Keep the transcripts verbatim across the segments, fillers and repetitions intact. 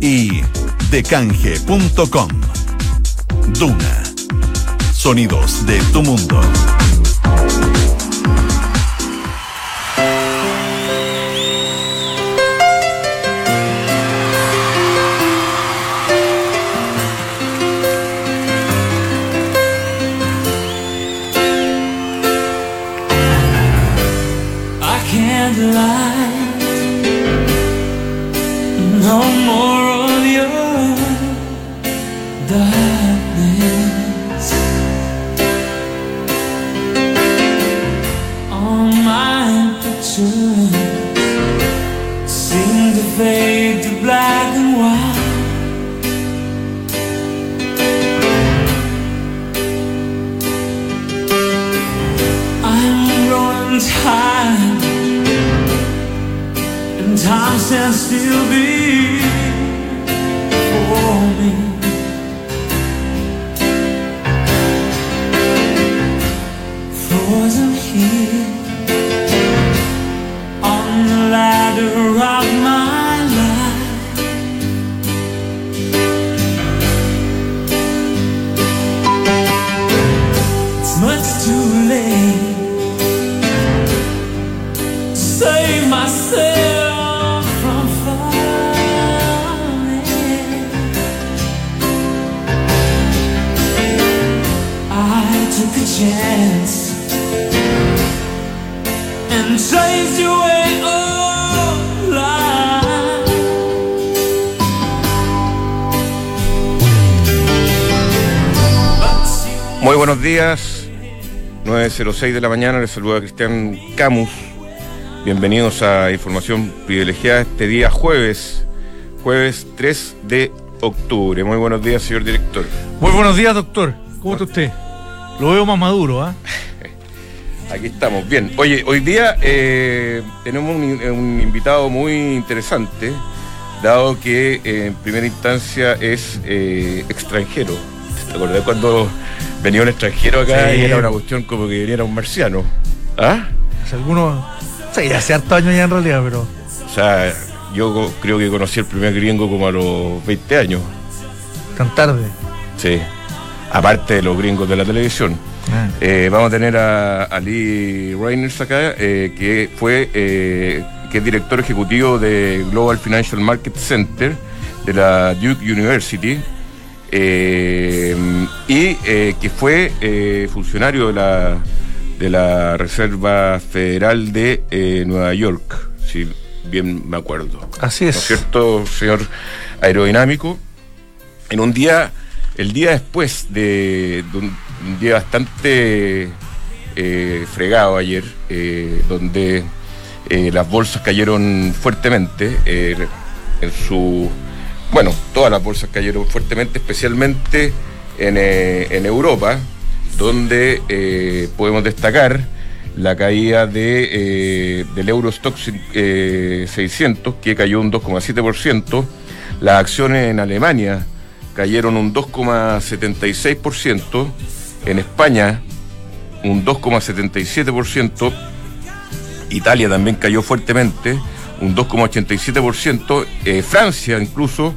y decanje punto com. Duna. Sonidos de tu mundo. No more of your darkness. All my pictures seem to fade to black and white. I'm growing tired, and time stands still before me. Frozen here on the ladder of my life. It's much too late to save myself from falling. I took a chance and chased you away alive. Muy buenos días, nueve cero seis de la mañana, les saluda Cristian Camus. Bienvenidos a Información Privilegiada este día jueves, jueves tres de octubre. Muy buenos días, señor director. Muy buenos días, doctor. ¿Cómo está usted? Lo veo más maduro, ¿ah? ¿eh? Aquí estamos, bien. Oye, hoy día eh, tenemos un, un invitado muy interesante, dado que eh, en primera instancia es eh, extranjero. ¿Te acordás cuando venía un extranjero acá sí, y era una cuestión como que viniera un marciano? ¿Ah? Hace algunos... Sí, hace hartos años ya en realidad, pero... O sea, yo creo que conocí el primer gringo como a los veinte años. ¿Tan tarde? Sí. Aparte de los gringos de la televisión. Ah. Eh, vamos a tener a, a Lee Reiners acá, eh, que fue eh, que es director ejecutivo de Global Financial Market Center de la Duke University, eh, y eh, que fue eh, funcionario de la de la Reserva Federal de eh, Nueva York, si bien me acuerdo. Así es. ¿No es cierto, señor aerodinámico? En un día... El día después de, de un, un día bastante eh, fregado ayer, eh, donde eh, las bolsas cayeron fuertemente, eh, en su... Bueno, todas las bolsas cayeron fuertemente, especialmente en, eh, en Europa, donde eh, podemos destacar la caída de, eh, del Eurostoxx eh, seiscientos, que cayó un dos coma siete por ciento, las acciones en Alemania cayeron un dos coma setenta y seis por ciento, en España un dos coma setenta y siete por ciento, Italia también cayó fuertemente, un dos coma ochenta y siete por ciento, eh, Francia incluso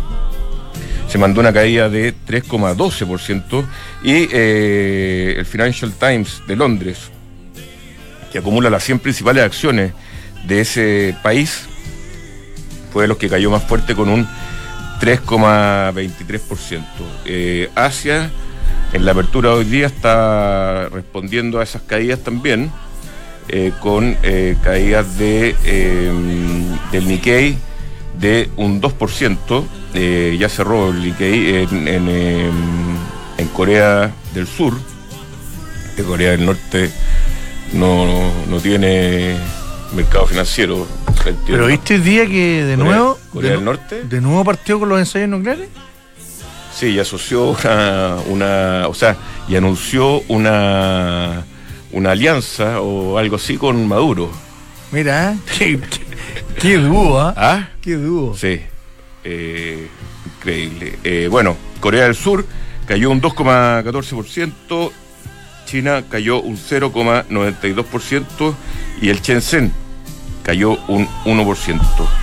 se mandó una caída de tres coma doce por ciento, y eh, el Financial Times de Londres, que acumula las cien principales acciones de ese país, fue de los que cayó más fuerte con un tres coma veintitrés por ciento. Eh, Asia, en la apertura de hoy día, está respondiendo a esas caídas también, eh, con eh, caídas de eh, del Nikkei de un dos por ciento. Eh, ya cerró el Nikkei en, en, eh, en Corea del Sur, que Corea del Norte no, no, no tiene mercado financiero. Entiendo. Pero viste el día que de Corea, nuevo Corea de, del Norte de nuevo partió con los ensayos nucleares. Sí, y asoció una, una o sea, y anunció una una alianza o algo así con Maduro. Mira, qué, qué, qué dúo, ¿eh? ¿Ah? Qué dúo. Sí, eh, increíble. Eh, bueno, Corea del Sur cayó un dos coma catorce por ciento, China cayó un cero coma noventa y dos por ciento y el Shenzhen cayó un uno por ciento.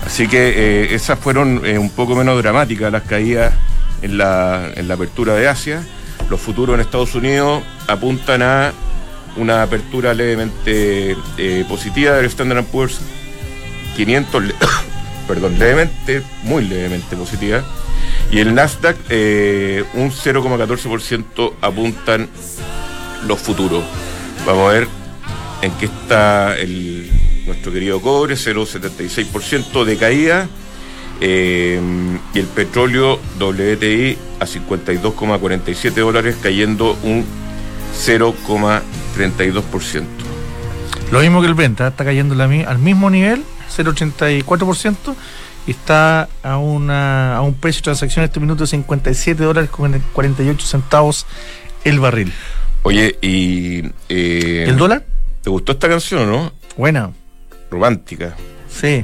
Así que eh, esas fueron eh, un poco menos dramáticas las caídas en la, en la apertura de Asia. Los futuros en Estados Unidos apuntan a una apertura levemente eh, positiva del Standard and Poor's quinientos, le- perdón, levemente, muy levemente positiva. Y el Nasdaq, eh, un cero coma catorce por ciento apuntan los futuros. Vamos a ver en qué está el, nuestro querido cobre, cero coma setenta y seis por ciento de caída. Eh, y el petróleo W T I a cincuenta y dos coma cuarenta y siete dólares, cayendo un cero coma treinta y dos por ciento. Lo mismo que el Brent, ¿eh? Está cayendo la, mi- al mismo nivel, cero coma ochenta y cuatro por ciento, y está a, una, a un precio de transacción en este minuto de cincuenta y siete dólares con cuarenta y ocho centavos el barril. Oye, y... Eh, ¿El dólar? ¿Te gustó esta canción o no? Buena, Romántica. sí.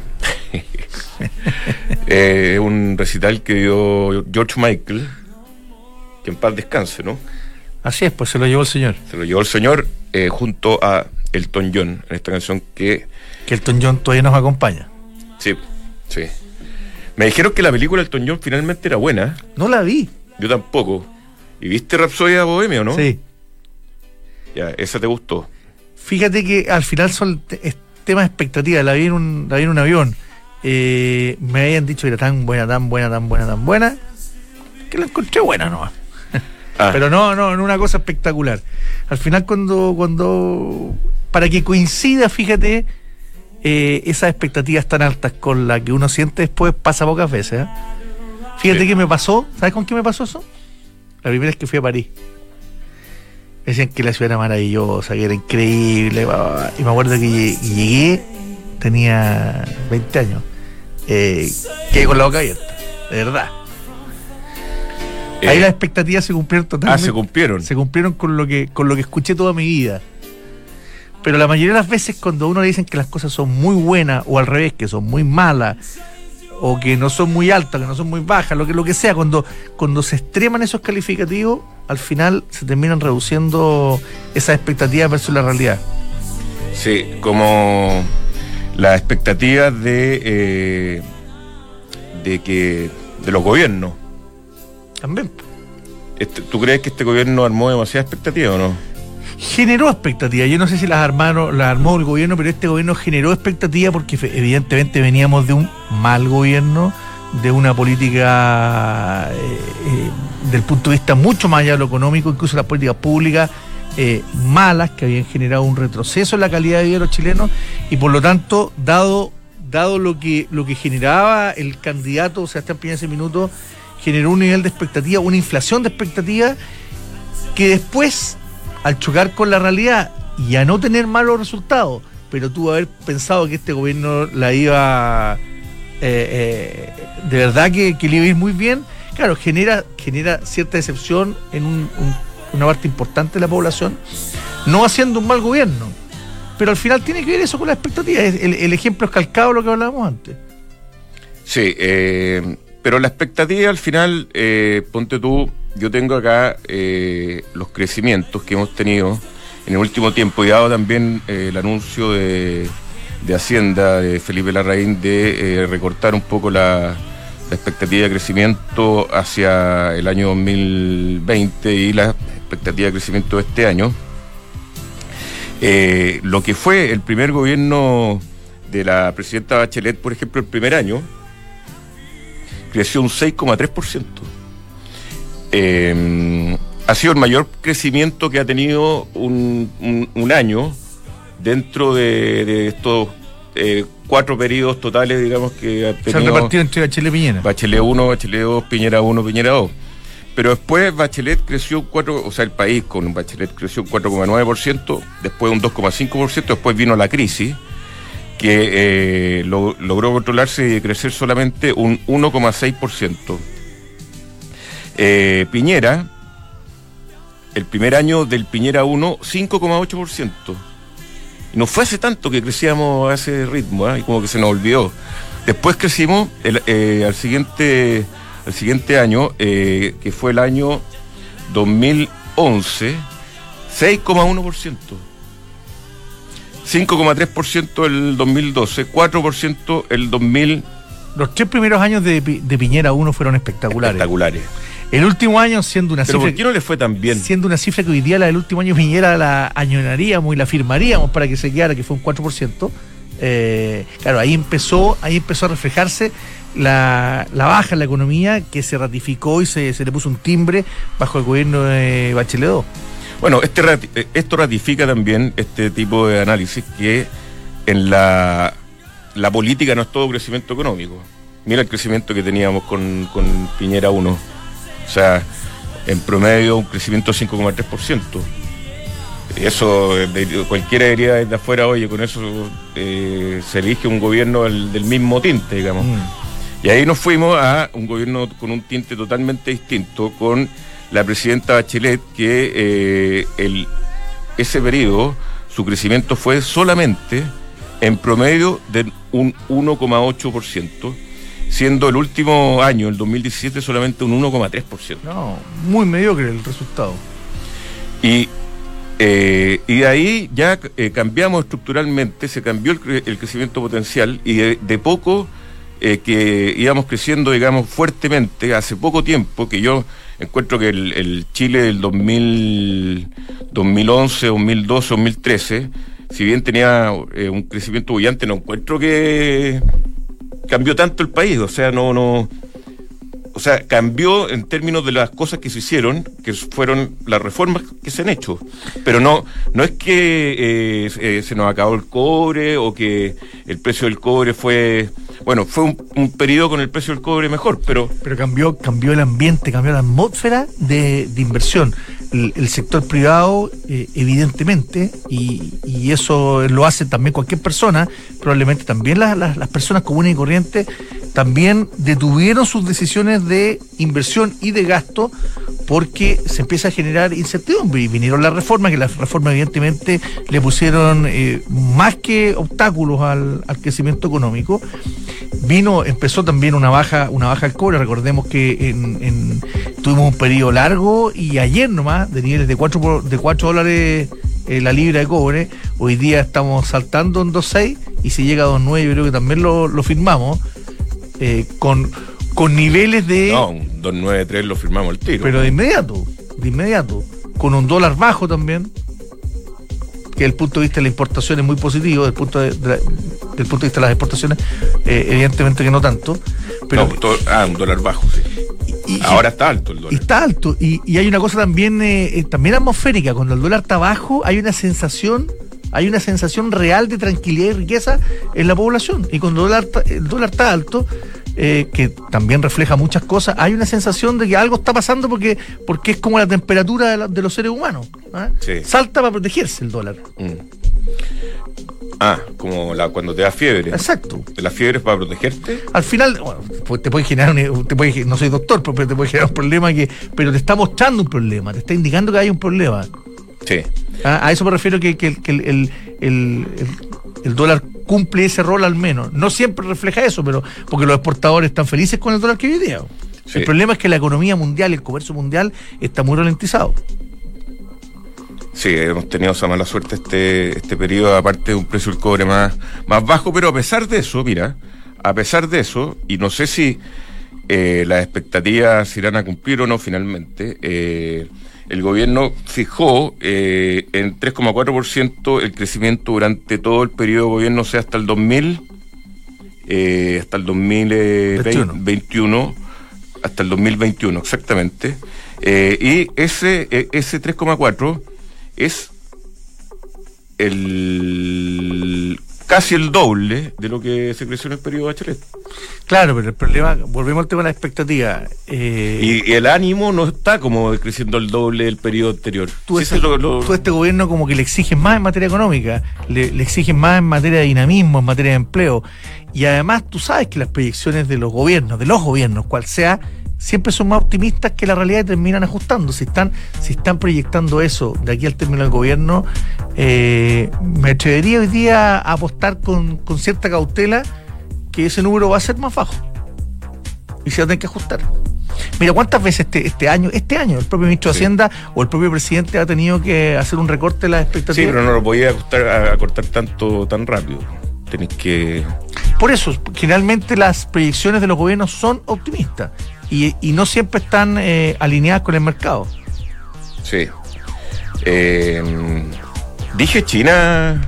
Eh, un recital que dio George Michael, que en paz descanse, ¿no? Así es, pues se lo llevó el señor. Se lo llevó el señor eh, junto a Elton John en esta canción que... Que Elton John todavía nos acompaña. Sí, sí. Me dijeron que la película Elton John finalmente era buena. No la vi. Yo tampoco. ¿Y viste Rapsodia Bohemia o no? Sí. Ya, esa te gustó. Fíjate que al final son te- es temas de expectativa. La vi en un, la vi en un avión. Eh, me habían dicho que era tan buena, tan buena, tan buena, tan buena, que la encontré buena nomás. Ah, Pero no, no, no una cosa espectacular. Al final cuando, cuando para que coincida, fíjate, eh, esas expectativas tan altas con las que uno siente después pasa pocas veces, ¿eh? Fíjate Sí. que me pasó, ¿sabes con qué me pasó eso? La primera vez que fui a París. Decían que la ciudad era maravillosa, que era increíble, bla, bla, bla. Y me acuerdo que llegué, llegué, tenía veinte años, eh, quedé con la boca abierta, de verdad. eh, Ahí las expectativas se cumplieron ah, totalmente. se cumplieron. Se cumplieron con lo que con lo que escuché toda mi vida. Pero la mayoría de las veces cuando a uno le dicen que las cosas son muy buenas o al revés, que son muy malas o que no son muy altas, que no son muy bajas, lo que lo que sea, cuando cuando se extreman esos calificativos, al final se terminan reduciendo esas expectativas versus la realidad. Sí, como las expectativas de eh, de que de los gobiernos. También Este, ¿Tú crees que este gobierno armó demasiada expectativa o no? generó expectativas. Yo no sé si las armaron, las armó el gobierno, pero este gobierno generó expectativas porque fe- evidentemente veníamos de un mal gobierno, de una política eh, eh, del punto de vista mucho más allá de lo económico, incluso las políticas públicas eh, malas que habían generado un retroceso en la calidad de vida de los chilenos, y por lo tanto, dado dado lo que lo que generaba el candidato Sebastián Piñera en ese minuto, generó un nivel de expectativa, una inflación de expectativa que después, al chocar con la realidad y a no tener malos resultados, pero tuvo haber pensado que este gobierno la iba eh, eh, de verdad que, que le iba a ir muy bien, claro, genera, genera cierta decepción en un, un, una parte importante de la población, no haciendo un mal gobierno, pero al final tiene que ver eso con la expectativa. El, el ejemplo es calcado de lo que hablábamos antes. Sí, eh, pero la expectativa al final, eh, ponte tú, yo tengo acá eh, los crecimientos que hemos tenido en el último tiempo, y dado también eh, el anuncio de, de Hacienda de Felipe Larraín de eh, recortar un poco la, la expectativa de crecimiento hacia el año dos mil veinte y la expectativa de crecimiento de este año. Eh, lo que fue el primer gobierno de la presidenta Bachelet, por ejemplo, el primer año, creció un seis coma tres por ciento. Eh, ha sido el mayor crecimiento que ha tenido un, un, un año dentro de, de estos eh, cuatro periodos totales, digamos, que ha Se han tenido repartido entre Bachelet y Piñera. Bachelet uno, Bachelet dos, Piñera uno, Piñera dos. Pero después Bachelet creció un cuatro, o sea, el país con Bachelet creció un cuatro coma nueve por ciento, después un dos coma cinco por ciento, después vino la crisis, que eh, lo, logró controlarse y crecer solamente un uno coma seis por ciento. Eh, Piñera, el primer año del Piñera uno, cinco coma ocho por ciento. Y no fue hace tanto que crecíamos a ese ritmo, ¿eh? Y como que se nos olvidó. Después crecimos el, eh, al siguiente al siguiente año, eh, que fue el año dos mil once, seis coma uno por ciento. cinco coma tres por ciento el dos mil doce, cuatro por ciento el dos mil Los tres primeros años de, de Piñera uno fueron espectaculares. Espectaculares. El último año siendo una Pero cifra... ¿por qué no le fue tan bien? Siendo una cifra que hoy día la del último año Piñera la añoraríamos y la firmaríamos para que se quedara, que fue un cuatro por ciento. Eh, claro, ahí empezó, ahí empezó a reflejarse la, la baja en la economía, que se ratificó y se, se le puso un timbre bajo el gobierno de Bachelet dos. Bueno, este rati- esto ratifica también este tipo de análisis que en la, la política no es todo crecimiento económico. Mira el crecimiento que teníamos con, con Piñera uno. O sea, en promedio un crecimiento de cinco coma tres por ciento. Eso, de, cualquiera diría desde afuera, oye, con eso eh, se elige un gobierno del, del mismo tinte, digamos. Mm. Y ahí nos fuimos a un gobierno con un tinte totalmente distinto, con la presidenta Bachelet, que eh, el, ese periodo, su crecimiento fue solamente en promedio de un uno coma ocho por ciento, siendo el último año, el dos mil diecisiete, solamente un uno coma tres por ciento. No, muy mediocre el resultado. Y, eh, y de ahí ya eh, cambiamos estructuralmente, se cambió el, el crecimiento potencial y de, de poco eh, que íbamos creciendo, digamos, fuertemente, hace poco tiempo, que yo encuentro que el, el Chile del dos mil, dos mil once, dos mil doce, dos mil trece, si bien tenía eh, un crecimiento bullante, no encuentro que cambió tanto el país, o sea, no, no, o sea, cambió en términos de las cosas que se hicieron, que fueron las reformas que se han hecho, pero no, no es que eh, eh, se nos acabó el cobre o que el precio del cobre fue, bueno, fue un, un periodo con el precio del cobre mejor, pero... Pero cambió, cambió el ambiente, cambió la atmósfera de, de inversión. El, el sector privado, eh, evidentemente, y, y eso lo hace también cualquier persona, probablemente también las, las, las personas comunes y corrientes, también detuvieron sus decisiones de inversión y de gasto porque se empieza a generar incertidumbre y vinieron las reformas, que las reformas evidentemente le pusieron eh, más que obstáculos al, al crecimiento económico. Vino, empezó también una baja, una baja del cobre. Recordemos que en, en, tuvimos un periodo largo y ayer nomás de niveles de cuatro de cuatro dólares eh, la libra de cobre. Hoy día estamos saltando en dos coma seis y si llega a dos coma nueve yo creo que también lo, lo firmamos eh, con, con niveles de... No, un dos coma noventa y tres lo firmamos al tiro. Pero de inmediato, de inmediato, con un dólar bajo también, que desde el punto de vista de la importación es muy positivo, desde el punto de, de la, del punto de vista de las exportaciones, eh, evidentemente que no tanto. Pero, no, todo, ah, un dólar bajo, sí. Y, y, Ahora está alto el dólar. Y está alto, y, y hay una cosa también, eh, también atmosférica, cuando el dólar está bajo, hay una sensación, hay una sensación real de tranquilidad y riqueza en la población. Y cuando el dólar, el dólar está alto, Eh, que también refleja muchas cosas, hay una sensación de que algo está pasando porque porque es como la temperatura de, la, de los seres humanos, ¿eh? Sí. Salta para protegerse el dólar. Mm. Ah, como la, cuando te da fiebre. Exacto. ¿La fiebre es para protegerte? Al final, bueno, pues te puede generar, un, te puede, no soy doctor, pero te puede generar un problema que, pero te está mostrando un problema, te está indicando que hay un problema. Sí. Ah, a eso me refiero que, que, que el, el, el, el, el dólar cumple ese rol al menos. No siempre refleja eso, pero porque los exportadores están felices con el dólar que hoy día. Sí. El problema es que la economía mundial, el comercio mundial está muy ralentizado. Sí, hemos tenido esa mala suerte este este periodo, aparte de un precio del cobre más, más bajo, pero a pesar de eso, mira, a pesar de eso, y no sé si eh, las expectativas se irán a cumplir o no finalmente, eh, el gobierno fijó eh, en tres coma cuatro por ciento el crecimiento durante todo el periodo de gobierno, o sea, hasta el dos mil, eh, hasta el dos mil veintiuno, hasta el dos mil veintiuno, exactamente. Eh, y ese, eh, ese tres coma cuatro es el casi el doble de lo que se creció en el periodo de Bachelet. Claro, pero el problema, volvemos al tema de la expectativa. Eh, y, y el ánimo no está como creciendo el doble del periodo anterior. Tú, sí, este, lo, lo... tú a este gobierno como que le exiges más en materia económica, le, le exiges más en materia de dinamismo, en materia de empleo. Y además tú sabes que las proyecciones de los gobiernos, de los gobiernos, cual sea, siempre son más optimistas que la realidad y terminan ajustando. Si están, si están proyectando eso de aquí al término del gobierno, eh, me atrevería hoy día a apostar con, con cierta cautela que ese número va a ser más bajo y se va a tener que ajustar. Mira, ¿cuántas veces este, este año, este año el propio ministro de sí. Hacienda o el propio presidente ha tenido que hacer un recorte de las expectativas? Sí, pero no lo podía ajustar, a, a cortar tanto tan rápido. Tenés que... por eso, generalmente las proyecciones de los gobiernos son optimistas y, y no siempre están eh, alineadas con el mercado. Sí. Eh, dije China...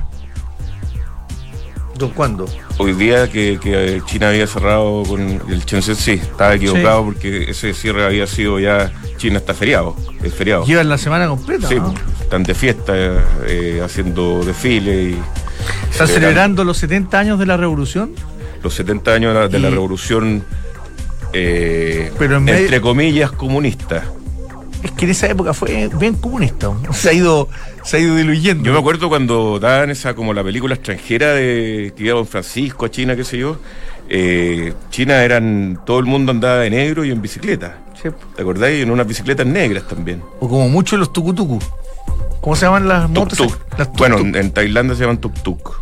¿Cuándo? Hoy día que, que China había cerrado con el Shenzhen, sí, estaba equivocado, sí, porque ese cierre había sido ya, China está feriado, es feriado. Llevan la semana completa, sí, ¿no? Están de fiesta, eh, haciendo desfile y... ¿Están celebrando los setenta años de la revolución? Los setenta años de la, de la y... revolución, eh, Pero en medio... entre comillas, comunista. Es que en esa época fue bien comunista, se ha ido, se ha ido diluyendo. Yo me acuerdo cuando daban esa, como la película extranjera de que iba Don Francisco a China, qué sé yo, eh, China eran, todo el mundo andaba de negro y en bicicleta. Sí. ¿Te acordáis? En unas bicicletas negras también. O como muchos los tucutucu. ¿Cómo se llaman las motos? Tuk-tuk. Las tuk-tuk. Bueno, en Tailandia se llaman tuk-tuk.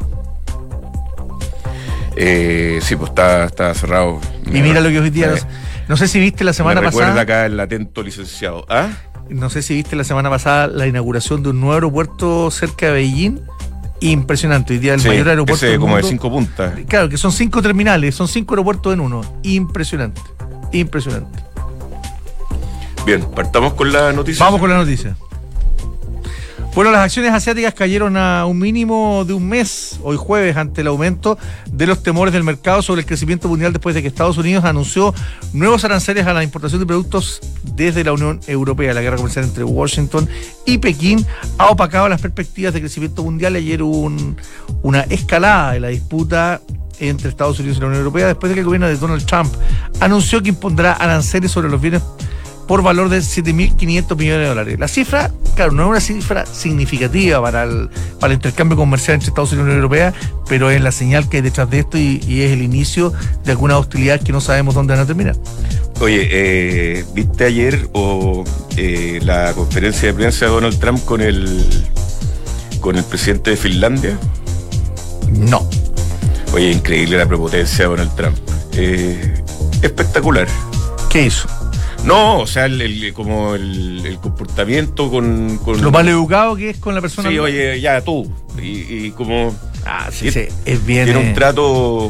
Eh, sí, pues está, está cerrado. Y mira lo que hoy día... Eh, no sé si viste la semana me pasada... recuerda acá el atento licenciado. ¿Ah? No sé si viste la semana pasada la inauguración de un nuevo aeropuerto cerca de Beijing. Impresionante. Hoy día el sí, mayor aeropuerto ese del como mundo. de cinco puntas. Claro, que son cinco terminales, son cinco aeropuertos en uno. Impresionante. Impresionante. Bien, partamos con la noticia. Vamos con la noticia. Bueno, las acciones asiáticas cayeron a un mínimo de un mes, hoy jueves, ante el aumento de los temores del mercado sobre el crecimiento mundial después de que Estados Unidos anunció nuevos aranceles a la importación de productos desde la Unión Europea. La guerra comercial entre Washington y Pekín ha opacado las perspectivas de crecimiento mundial. Ayer hubo un, una escalada de la disputa entre Estados Unidos y la Unión Europea después de que el gobierno de Donald Trump anunció que impondrá aranceles sobre los bienes por valor de siete mil quinientos millones de dólares. La cifra, claro, no es una cifra significativa para el, para el intercambio comercial entre Estados Unidos y la Unión Europea, pero es la señal que hay detrás de esto y, y es el inicio de algunas hostilidades que no sabemos dónde van a terminar. Oye, eh, ¿viste ayer o eh, la conferencia de prensa de Donald Trump con el con el presidente de Finlandia? No. Oye, increíble la prepotencia de Donald Trump. Eh, espectacular. ¿Qué hizo? No, o sea, el, el, como el, el comportamiento con, con... Lo mal educado que es con la persona. Sí, oye, ya tú. Y, y como... Ah, sí, sí, es bien... Tiene eh... un trato...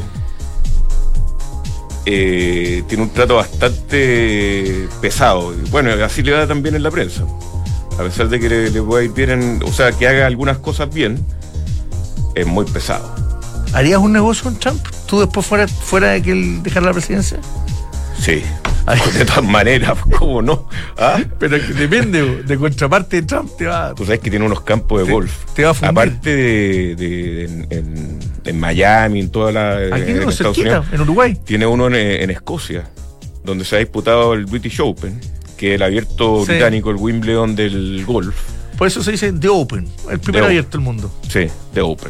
Eh, tiene un trato bastante pesado. Bueno, así le da también en la prensa. A pesar de que le, le pueda ir bien en... O sea, que haga algunas cosas bien, es muy pesado. ¿Harías un negocio con Trump? ¿Tú después fuera, fuera de que él dejara la presidencia? Sí. De todas maneras, ¿cómo no? ¿Ah? Pero que depende, de contraparte de Trump te va... Tú sabes que tiene unos campos de te, golf. Te va a fundir. Aparte de, de en, en, en Miami, en toda la... Aquí en no, Estados cerquita, Unidos, en Uruguay. Tiene uno en, en Escocia, donde se ha disputado el British Open, que es el abierto sí. británico, el Wimbledon del golf. Por eso se dice The Open, el primer The abierto del mundo. Sí, The Open.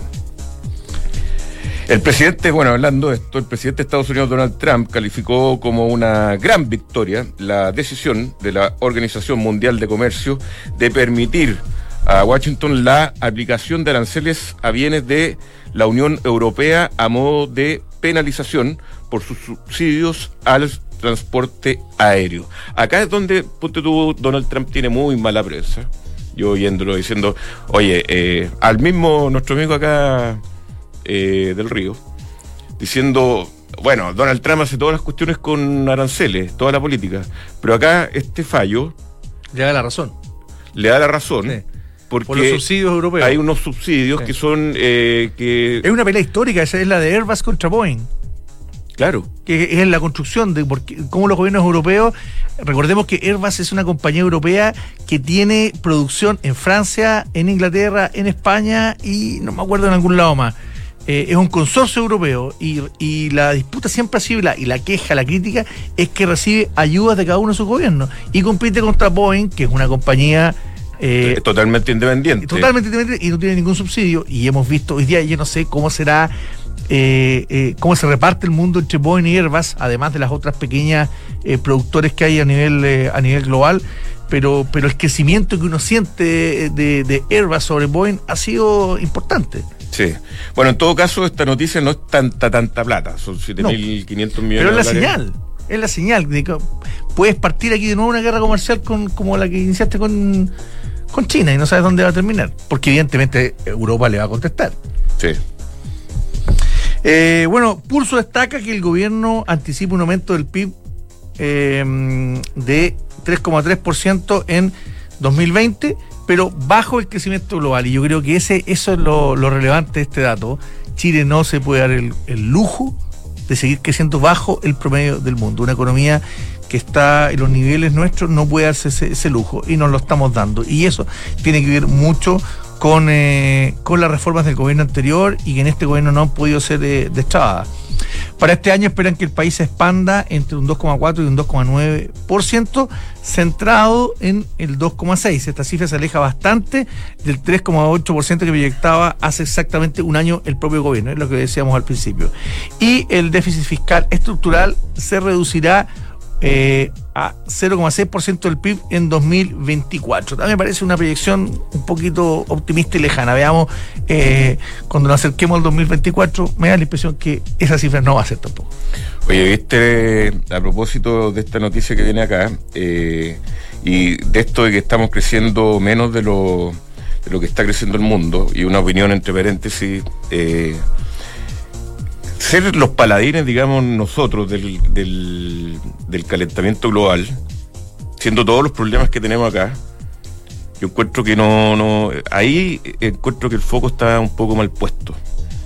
El presidente, bueno, hablando de esto, el presidente de Estados Unidos, Donald Trump, calificó como una gran victoria la decisión de la Organización Mundial de Comercio de permitir a Washington la aplicación de aranceles a bienes de la Unión Europea a modo de penalización por sus subsidios al transporte aéreo. Acá es donde, ponte tú, Donald Trump tiene muy mala prensa. Yo oyéndolo diciendo, oye, eh, al mismo nuestro amigo acá... Eh, del Río, diciendo, bueno, Donald Trump hace todas las cuestiones con aranceles, toda la política, pero acá este fallo le da la razón. Le da la razón, sí. Porque por los subsidios europeos. Hay unos subsidios sí. que son eh, que es una pelea histórica, esa es la de Airbus contra Boeing. Claro. Que es la construcción de porque, cómo los gobiernos europeos, recordemos que Airbus es una compañía europea que tiene producción en Francia, en Inglaterra, en España y no me acuerdo en algún lado más. Eh, es un consorcio europeo y, y la disputa siempre ha sido la, y la queja, la crítica es que recibe ayudas de cada uno de sus gobiernos y compite contra Boeing, que es una compañía eh, totalmente independiente totalmente independiente y no tiene ningún subsidio. Y hemos visto hoy día, yo no sé cómo será eh, eh, cómo se reparte el mundo entre Boeing y Airbus, además de las otras pequeñas eh, productores que hay a nivel eh, a nivel global, pero pero el crecimiento que uno siente de, de Airbus sobre Boeing ha sido importante. Sí. Bueno, en todo caso, esta noticia no es tanta, tanta plata. Son siete mil quinientos millones de dólares. Pero es la señal. Es la señal. De que puedes partir aquí de nuevo una guerra comercial con, como la que iniciaste con, con China y no sabes dónde va a terminar. Porque evidentemente Europa le va a contestar. Sí. Eh, bueno, Pulso destaca que el gobierno anticipa un aumento del P I B eh, de tres coma tres por ciento en dos mil veinte, pero bajo el crecimiento global. Y yo creo que ese eso es lo, lo relevante de este dato. Chile no se puede dar el, el lujo de seguir creciendo bajo el promedio del mundo. Una economía que está en los niveles nuestros no puede darse ese, ese lujo, y nos lo estamos dando. Y eso tiene que ver mucho con, eh, con las reformas del gobierno anterior, y que en este gobierno no han podido ser eh, destrabadas. Para este año esperan que el país se expanda entre un dos coma cuatro y un dos coma nueve por ciento, centrado en el dos coma seis. Esta cifra se aleja bastante del tres coma ocho por ciento que proyectaba hace exactamente un año el propio gobierno, es lo que decíamos al principio. Y el déficit fiscal estructural se reducirá Eh, a cero coma seis por ciento del P I B en dos mil veinticuatro. También me parece una proyección un poquito optimista y lejana. Veamos, eh, cuando nos acerquemos al dos mil veinticuatro, me da la impresión que esa cifra no va a ser tampoco. Oye, viste, a propósito de esta noticia que viene acá, eh, y de esto de que estamos creciendo menos de lo, de lo que está creciendo el mundo, y una opinión entre paréntesis, eh, ser los paladines, digamos, nosotros del, del, del calentamiento global, siendo todos los problemas que tenemos acá, yo encuentro que no, no ahí encuentro que el foco está un poco mal puesto.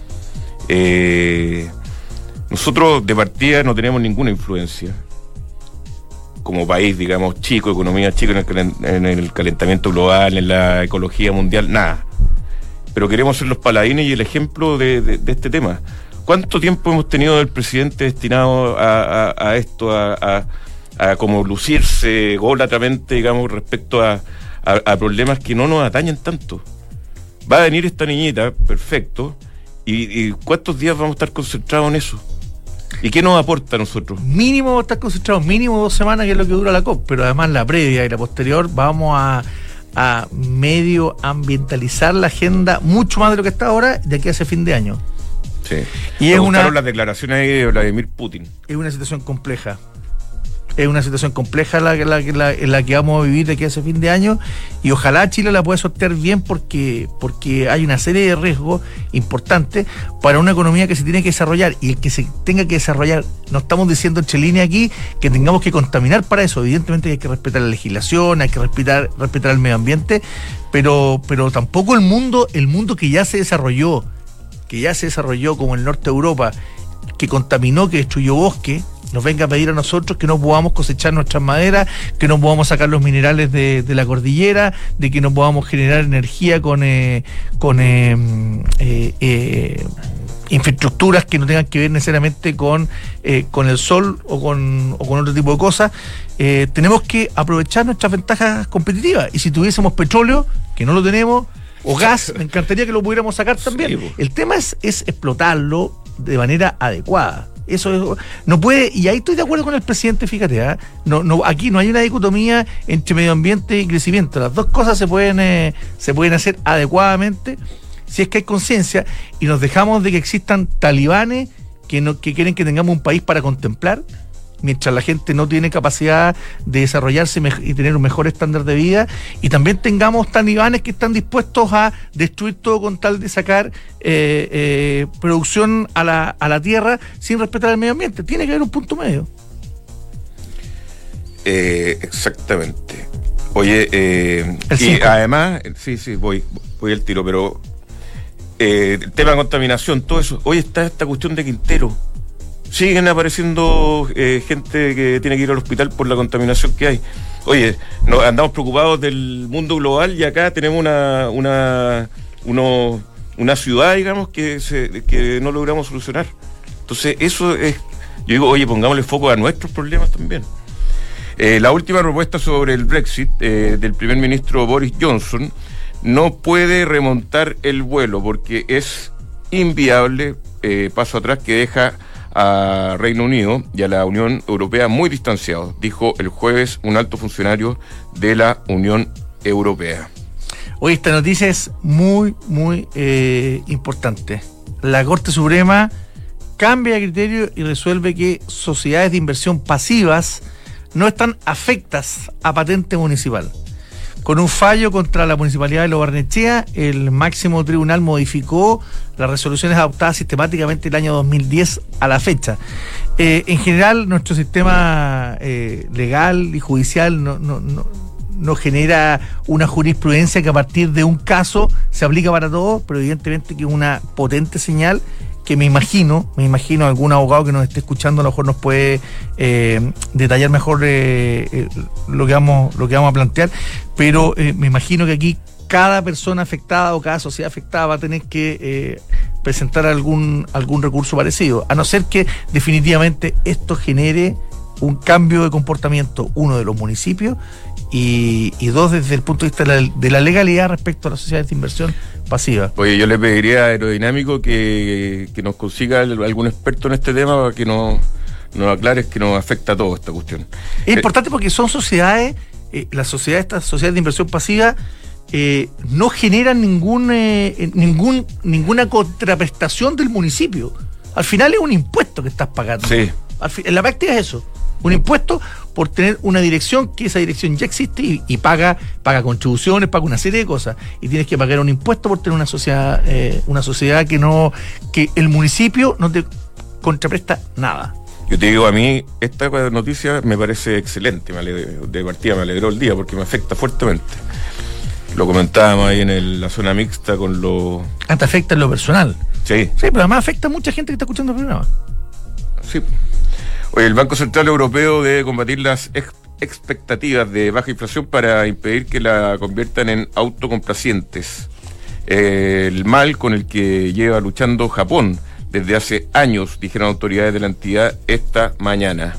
Eh, nosotros de partida no tenemos ninguna influencia como país, digamos, chico, economía chica en el, en el calentamiento global, en la ecología mundial, nada. Pero queremos ser los paladines y el ejemplo de, de, de este tema. ¿Cuánto tiempo hemos tenido del presidente destinado a, a, a esto, a, a, a como lucirse ególatramente, digamos, respecto a, a, a problemas que no nos atañen tanto? Va a venir esta niñita, perfecto, y, y ¿cuántos días vamos a estar concentrados en eso? ¿Y qué nos aporta a nosotros? Mínimo vamos a estar concentrados, mínimo dos semanas, que es lo que dura la COP, pero además la previa y la posterior vamos a, a medio ambientalizar la agenda mucho más de lo que está ahora, de aquí a ese fin de año. Sí. Y es una, las declaraciones de Vladimir Putin. Es una situación compleja. Es una situación compleja la, la, la, en la que vamos a vivir de aquí a ese fin de año, y ojalá Chile la pueda sortear bien, porque, porque hay una serie de riesgos importantes para una economía que se tiene que desarrollar, y el que se tenga que desarrollar, no estamos diciendo entre líneas aquí que tengamos que contaminar para eso. Evidentemente hay que respetar la legislación, hay que respetar, respetar el medio ambiente, pero, pero tampoco el mundo, el mundo que ya se desarrolló, que ya se desarrolló como el norte de Europa, que contaminó, que destruyó bosque, nos venga a pedir a nosotros que no podamos cosechar nuestras maderas, que no podamos sacar los minerales de, de la cordillera, de que no podamos generar energía con, eh, con eh, eh, eh, infraestructuras que no tengan que ver necesariamente con, eh, con el sol o con, o con otro tipo de cosas. Eh, tenemos que aprovechar nuestras ventajas competitivas, y si tuviésemos petróleo, que no lo tenemos, o gas, me encantaría que lo pudiéramos sacar también. Sí, el tema es, es explotarlo de manera adecuada. Eso es, no puede, y ahí estoy de acuerdo con el presidente, fíjate, ¿eh? no, no, aquí no hay una dicotomía entre medio ambiente y crecimiento. Las dos cosas se pueden, eh, se pueden hacer adecuadamente si es que hay conciencia, y nos dejamos de que existan talibanes que, no, que quieren que tengamos un país para contemplar, mientras la gente no tiene capacidad de desarrollarse y tener un mejor estándar de vida, y también tengamos talibanes que están dispuestos a destruir todo con tal de sacar eh, eh, producción a la, a la tierra sin respetar el medio ambiente. Tiene que haber un punto medio. Eh, exactamente. Oye, eh, y además, sí, sí, voy, voy al tiro, pero eh, el tema de contaminación, todo eso. Hoy está esta cuestión de Quintero. Siguen apareciendo eh, gente que tiene que ir al hospital por la contaminación que hay. Oye, nos andamos preocupados del mundo global, y acá tenemos una una uno, una ciudad, digamos, que se, que no logramos solucionar. Entonces, eso es, yo digo, oye, pongámosle foco a nuestros problemas también. Eh, la última propuesta sobre el Brexit eh, del primer ministro Boris Johnson no puede remontar el vuelo, porque es inviable, eh, paso atrás que deja a Reino Unido y a la Unión Europea muy distanciados, dijo el jueves un alto funcionario de la Unión Europea. Hoy esta noticia es muy, muy eh, importante. La Corte Suprema cambia de criterio y resuelve que sociedades de inversión pasivas no están afectas a patente municipal. Con un fallo contra la Municipalidad de Lo Barnechea, el máximo tribunal modificó las resoluciones adoptadas sistemáticamente el año dos mil diez a la fecha. Eh, en general, nuestro sistema eh, legal y judicial no, no, no, no genera una jurisprudencia que a partir de un caso se aplica para todos, pero evidentemente que es una potente señal que me imagino, me imagino algún abogado que nos esté escuchando a lo mejor nos puede eh, detallar mejor eh, eh, lo que vamos, lo que vamos a plantear, pero eh, me imagino que aquí cada persona afectada o cada sociedad afectada va a tener que eh, presentar algún, algún recurso parecido, a no ser que definitivamente esto genere un cambio de comportamiento, uno de los municipios, y, y dos desde el punto de vista de la, de la legalidad respecto a las sociedades de inversión pasiva. Oye, yo le pediría a Aerodinámico que, que nos consiga algún experto en este tema para que nos, nos aclare que nos afecta a todo esta cuestión. Es eh, importante porque son sociedades, eh, las sociedades, estas sociedades de inversión pasiva eh, no generan ningún, eh, ningún ninguna contraprestación del municipio. Al final es un impuesto que estás pagando. Sí. Al fin, en la práctica es eso. Un impuesto por tener una dirección, que esa dirección ya existe y, y paga paga contribuciones, paga una serie de cosas. Y tienes que pagar un impuesto por tener una sociedad eh, una sociedad que no que el municipio no te contrapresta nada. Yo te digo, a mí esta noticia me parece excelente, me alegro, de partida me alegró el día porque me afecta fuertemente. Lo comentábamos ahí en el, la zona mixta con lo... Ah, te afecta en lo personal. Sí. Sí, pero además afecta a mucha gente que está escuchando el programa. Sí. Oye, el Banco Central Europeo debe combatir las ex- expectativas de baja inflación para impedir que la conviertan en autocomplacientes. Eh, el mal con el que lleva luchando Japón desde hace años, dijeron autoridades de la entidad esta mañana.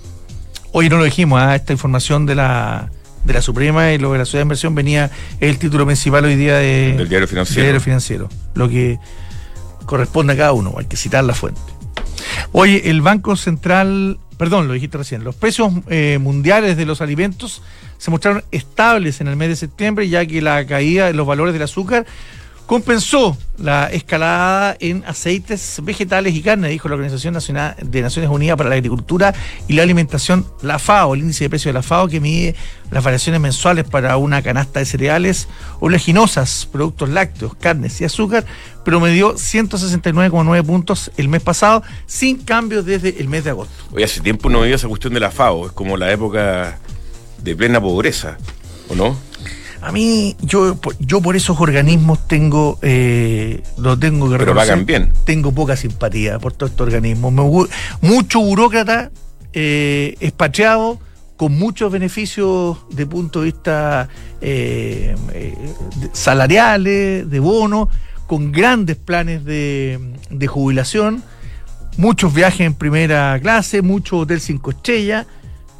Hoy no lo dijimos, ¿eh? Esta información de la de la Suprema y lo de la Sociedad de Inversión venía el título principal hoy día de, del Diario Financiero. Del Diario Financiero, lo que corresponde a cada uno, hay que citar la fuente. Oye, el Banco Central, perdón, lo dijiste recién, los precios eh, mundiales de los alimentos se mostraron estables en el mes de septiembre, ya que la caída de los valores del azúcar compensó la escalada en aceites vegetales y carne, dijo la Organización Nacional de Naciones Unidas para la Agricultura y la Alimentación, la FAO, el índice de precios de la FAO, que mide las variaciones mensuales para una canasta de cereales, oleaginosas, productos lácteos, carnes y azúcar, promedió ciento sesenta y nueve coma nueve puntos el mes pasado, sin cambios desde el mes de agosto. Oye, hace tiempo no veía esa cuestión de la FAO, es como la época de plena pobreza, ¿o no? A mí, yo, yo por esos organismos tengo, eh, lo tengo que reconocer. Pero pagan bien. Tengo poca simpatía por todos estos organismos. Me, mucho burócrata eh, expatriado con muchos beneficios de punto de vista eh, eh, salariales, de bonos, con grandes planes de, de jubilación, muchos viajes en primera clase, mucho hotel cinco estrellas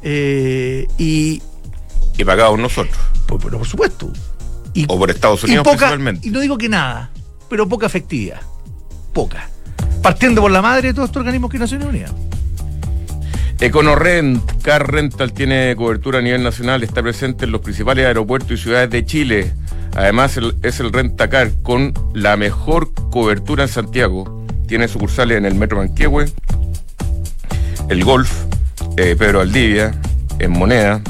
eh, y... Y pagados nosotros. Por, por, por supuesto. Y, o por Estados Unidos y poca, principalmente. Y no digo que nada, pero poca efectividad. Poca. Partiendo por la madre de todos estos organismos que Naciones Unidas. EconoRent, Car Rental tiene cobertura a nivel nacional, está presente en los principales aeropuertos y ciudades de Chile. Además, el, es el Rentacar con la mejor cobertura en Santiago. Tiene sucursales en el Metro Manquehue, el Golf, eh, Pedro Valdivia, en Moneda,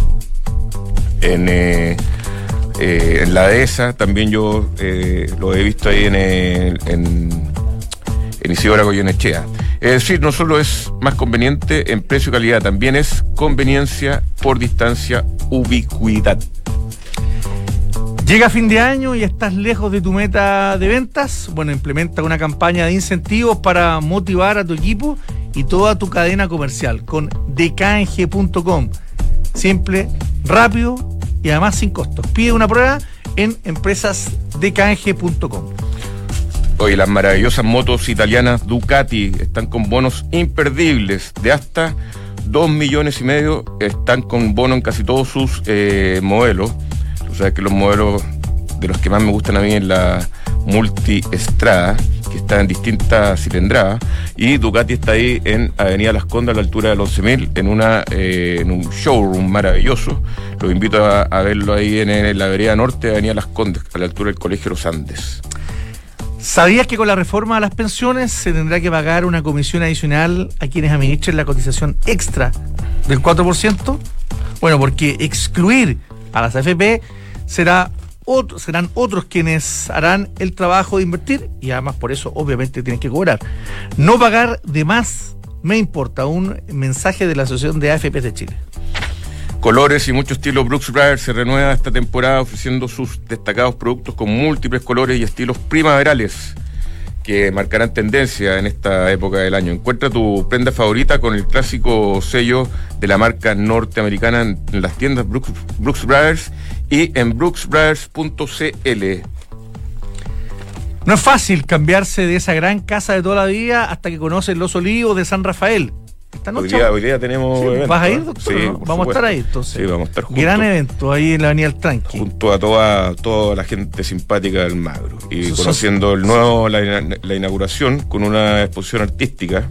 en, eh, eh, en la dehesa, también yo eh, lo he visto ahí en, eh, en, en Isidora Goyenechea. Es decir, no solo es más conveniente en precio y calidad, también es conveniencia por distancia, ubicuidad. Llega fin de año y estás lejos de tu meta de ventas. Bueno, implementa una campaña de incentivos para motivar a tu equipo y toda tu cadena comercial con decanje punto com. Simple, rápido y además sin costos. Pide una prueba en empresas decanje punto com. Oye, las maravillosas motos italianas Ducati están con bonos imperdibles de hasta dos millones y medio. Están con bono en casi todos sus eh, modelos. Tú sabes que los modelos de los que más me gustan a mí es la Multi-Strada, que está en distintas cilindradas, y Ducati está ahí en Avenida Las Condes, a la altura del once mil, en una eh, en un showroom maravilloso. Los invito a, a verlo ahí en, en la Avenida Norte de Avenida Las Condes, a la altura del Colegio Los Andes. ¿Sabías que con la reforma a las pensiones se tendrá que pagar una comisión adicional a quienes administren la cotización extra del cuatro por ciento? Bueno, porque excluir a las A F P será otro, serán otros quienes harán el trabajo de invertir y además por eso obviamente tienen que cobrar. No pagar de más me importa, un mensaje de la Asociación de A F P de Chile. Colores y mucho estilo. Brooks Brothers se renueva esta temporada ofreciendo sus destacados productos con múltiples colores y estilos primaverales que marcarán tendencia en esta época del año. Encuentra tu prenda favorita con el clásico sello de la marca norteamericana en, en las tiendas Brooks, Brooks Brothers y en brooks brothers punto c l. No es fácil cambiarse de esa gran casa de toda la vida hasta que conoces Los Olivos de San Rafael. Esta noche, hoy, día, hoy día tenemos sí, evento, ¿vas a ir, doctor? Sí, ¿no? Vamos supuesto. a estar ahí entonces. Sí, vamos a estar juntos. Gran evento ahí en la Avenida El Tranqui. Junto a toda, toda la gente simpática del Magro. Y Eso, conociendo el nuevo, la, la inauguración con una exposición artística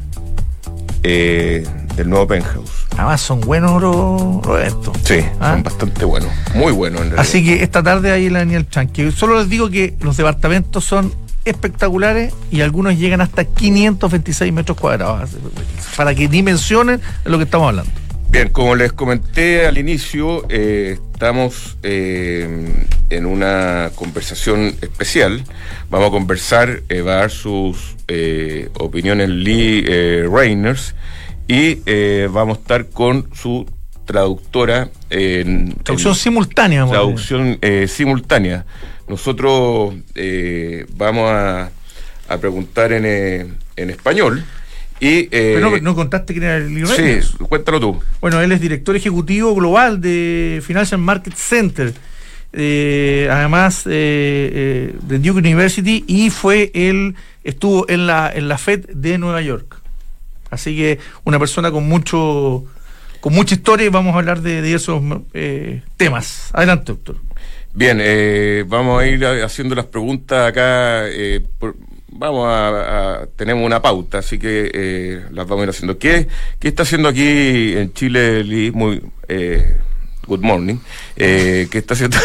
eh, del nuevo Penthouse. Además son buenos los, los eventos. Sí, ¿Ah? son bastante buenos. Muy buenos en realidad. Así que esta tarde ahí en la Avenida El Tranqui. Solo les digo que los departamentos son espectaculares y algunos llegan hasta quinientos veintiséis metros cuadrados, para que dimensionen lo que estamos hablando. Bien, como les comenté al inicio, eh, estamos eh, en una conversación especial. Vamos a conversar, eh, va a dar sus eh, opiniones Lee eh, Reiners y eh, vamos a estar con su traductora en traducción en, simultánea. Amor. Traducción eh, simultánea. Nosotros eh, vamos a, a preguntar en, eh, en español y... Eh, Pero no, no contaste quién era el Lee Reiners. Sí, cuéntalo tú. Bueno, él es director ejecutivo global de Financial Market Center, eh, además eh, eh, de Duke University, y fue él, estuvo en la, en la Fed de Nueva York. Así que una persona con mucho... con mucha historia y vamos a hablar de, de esos eh, temas. Adelante, doctor. Bien, eh, vamos a ir haciendo las preguntas acá. Eh, por, vamos a, a... Tenemos una pauta, así que eh, las vamos a ir haciendo. ¿Qué, qué está haciendo aquí en Chile, Lee? Muy... Eh, good morning. Eh, ¿Qué está haciendo...?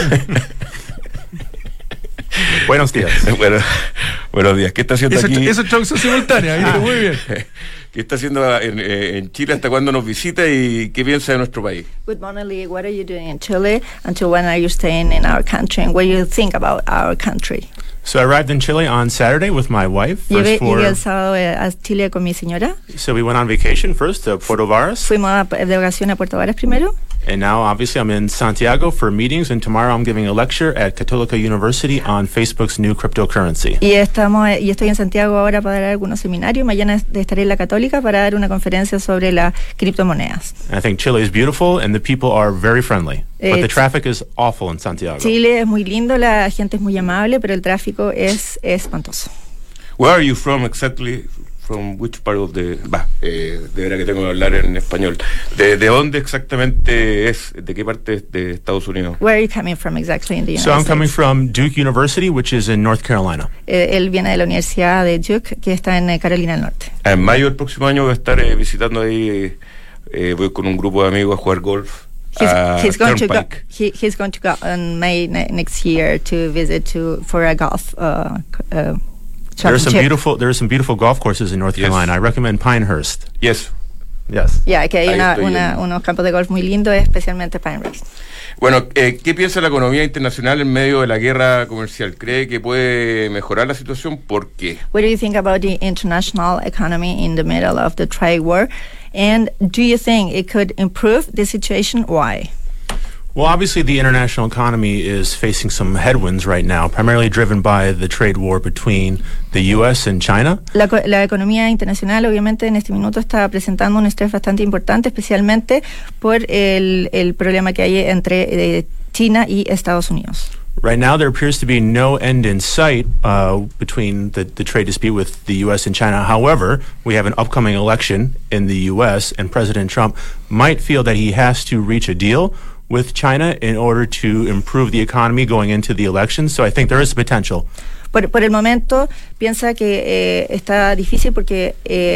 Buenos días. Bueno, buenos días. ¿Qué está haciendo eso, aquí? Eso es traducción simultánea, ¿viste? Muy bien. ¿Qué está haciendo en, en Chile? ¿Hasta cuándo nos visita y qué piensa de nuestro país? Good morning, Lee. What are you doing in Chile? Until when are you staying in our country? And what do you think about our country? So I arrived in Chile on Saturday with my wife. First Llegué, for, llegué el sábado a Chile con mi señora. So we went on vacation first to Puerto Varas. Fuimos a, de vacaciones a Puerto Varas primero. And now, obviously, I'm in Santiago for meetings, and tomorrow I'm giving a lecture at Católica University on Facebook's new cryptocurrency. Y estamos y estoy en Santiago ahora para dar algunos seminarios. Mañana estaré en la Católica para dar una conferencia sobre las criptomonedas. And I think Chile is beautiful, and the people are very friendly. Eh, But the traffic is awful in Santiago. Chile es muy lindo, la gente es muy amable, pero el tráfico es, es espantoso. Where are you from exactly? From which part of the... Va, eh, de verdad que tengo que hablar en español. ¿De, de dónde exactamente es? ¿De qué parte de Estados Unidos? Where are you coming from exactly in the United So I'm coming States? from Duke University, which is in North Carolina. Eh, él viene de la Universidad de Duke, que está en eh, Carolina del Norte. En mayo del próximo año voy a estar eh, visitando ahí, eh, eh, voy con un grupo de amigos a jugar golf. He's, a he's going to go. Turnpike. He, he's going to go on May ne- next year to visit to for a golf uh, uh, There are some championship. beautiful there are some beautiful golf courses in North Yes. Carolina. I recommend Pinehurst. Yes. Yes. Ya, que hay Ahí una, estoy una, en- unos campos de golf muy lindos, especialmente Pinehurst. Bueno, eh, ¿qué piensa la economía internacional en medio de la guerra comercial? ¿Cree que puede mejorar la situación? ¿Por qué? What do you think about the international economy in the middle of the trade war? And do you think it could improve the situation? Why? Well, obviously, the international economy is facing some headwinds right now, primarily driven by the trade war between the U S and China. La, co- la economía internacional obviamente en este minuto está presentando un estrés bastante importante, especialmente por el, el problema que hay entre eh, China y Estados Unidos. Right now, there appears to be no end in sight uh, between the, the trade dispute with the U S and China. However, we have an upcoming election in the U S, and President Trump might feel that he has to reach a deal with China in order to improve the economy going into the election. So I think there is potential. Por, por el momento piensa que eh, está difícil porque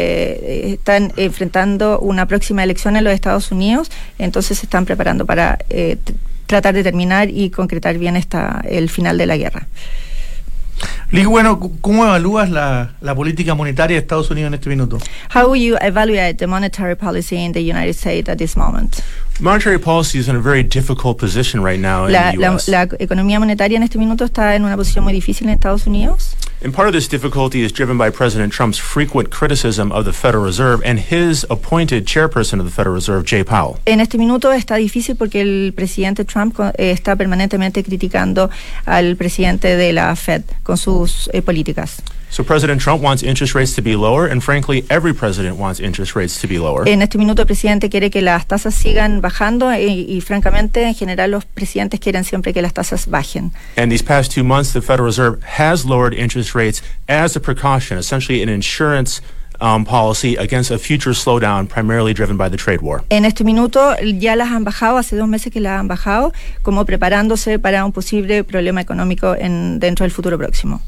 eh, están enfrentando una próxima elección en los Estados Unidos, entonces se están preparando para eh, t- tratar de terminar y concretar bien esta, el final de la guerra. Lick, bueno, ¿cómo evalúas la, la política monetaria de Estados Unidos en este minuto? How will you evaluate the monetary policy in the United States at this moment? Monetary policy is in a very difficult position right now in La, the U la, S. la economía monetaria en este minuto está en una posición muy difícil en Estados Unidos. And part of this difficulty is driven by President Trump's frequent criticism of the Federal Reserve and his appointed chairperson of the Federal Reserve, Jay Powell. En este minuto está difícil porque el presidente Trump co- eh, está permanentemente criticando al presidente de la Fed con sus eh, políticas. So President Trump wants interest rates to be lower, and frankly, every president wants interest rates to be lower. En este minuto el presidente quiere que las tasas sigan bajando y, y francamente en general los presidentes quieren siempre que las tasas bajen. And these past two months, the Federal Reserve has lowered interest rates as a precaution, essentially an insurance um, policy against a future slowdown primarily driven by the trade war. En este minuto ya las han bajado, hace dos meses que las han bajado, como preparándose para un posible problema económico en, dentro del futuro próximo.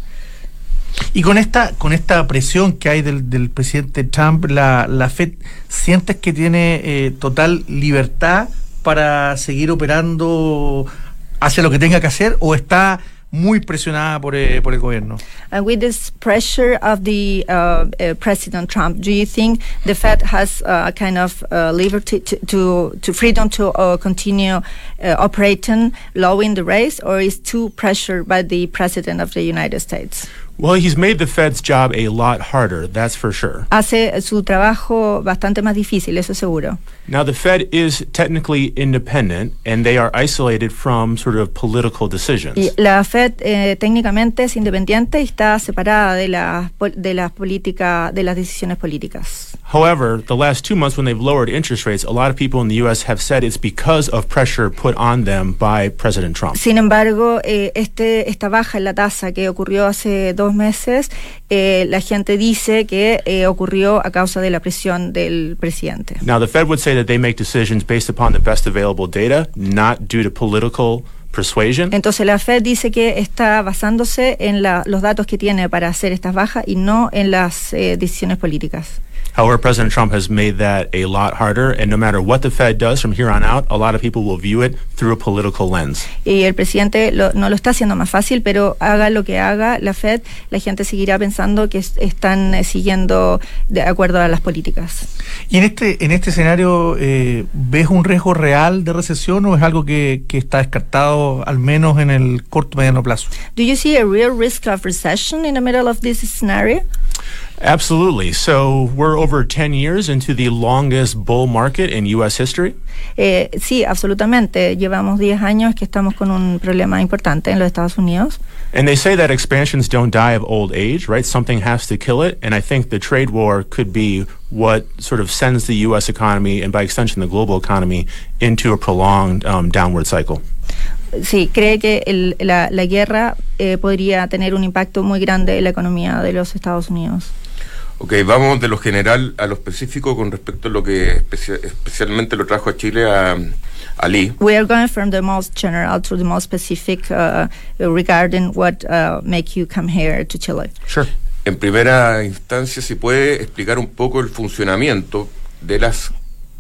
Y con esta con esta presión que hay del, del presidente Trump, la, la Fed, ¿sientes que tiene eh, total libertad para seguir operando hacia lo que tenga que hacer o está muy presionada por, eh, por el gobierno? And with this pressure of the uh, uh, President Trump, do you think the Fed has a uh, kind of uh, liberty to, to, to freedom to uh, continue uh, operating, lowering the rates, or is too pressured by the President of the United States? Well, he's made the Fed's job a lot harder, that's for sure. Hace su trabajo bastante más difícil, eso seguro. Now, the Fed is technically independent, and they are isolated from sort of political decisions. Y la Fed eh, técnicamente es independiente y está separada de las de las políticas, de las decisiones políticas. However, the last two months when they've lowered interest rates, a lot of people in the U S have said it's because of pressure put on them by President Trump. Sin embargo, eh, este esta baja en la tasa que ocurrió hace dos meses, eh, la gente dice que eh, ocurrió a causa de la presión del presidente. Now, the Fed would say that they make decisions based upon the best available data, not due to political persuasion. Entonces la Fed dice que está basándose en la, los datos que tiene para hacer estas bajas y no en las eh, decisiones políticas. However, President Trump has made that a lot harder, and no matter what the Fed does from here on out, a lot of people will view it through a political lens. Y el presidente lo, no lo está haciendo más fácil, pero haga lo que haga la Fed, la gente seguirá pensando que es, están eh, siguiendo de acuerdo a las políticas. Y en este en este escenario, eh, ¿ves un riesgo real de recesión o es algo que, que está descartado al menos en el corto mediano plazo? Do you see a real risk of recession in the middle of this scenario? Absolutely. So we're over ten years into the longest bull market in U S history. Eh, sí, absolutamente. Llevamos diez años que estamos con un problema importante en los Estados Unidos. And they say that expansions don't die of old age, right? Something has to kill it. And I think the trade war could be what sort of sends the U S economy, and by extension the global economy, into a prolonged um, downward cycle. Sí, cree que el, la, la guerra eh, podría tener un impacto muy grande en la economía de los Estados Unidos. Ok, vamos de lo general a lo específico con respecto a lo que especia- especialmente lo trajo a Chile a, a Lee. We are going from the most general to the most specific uh, regarding what uh, make you come here to Chile. Sure. En primera instancia, si puede explicar un poco el funcionamiento de las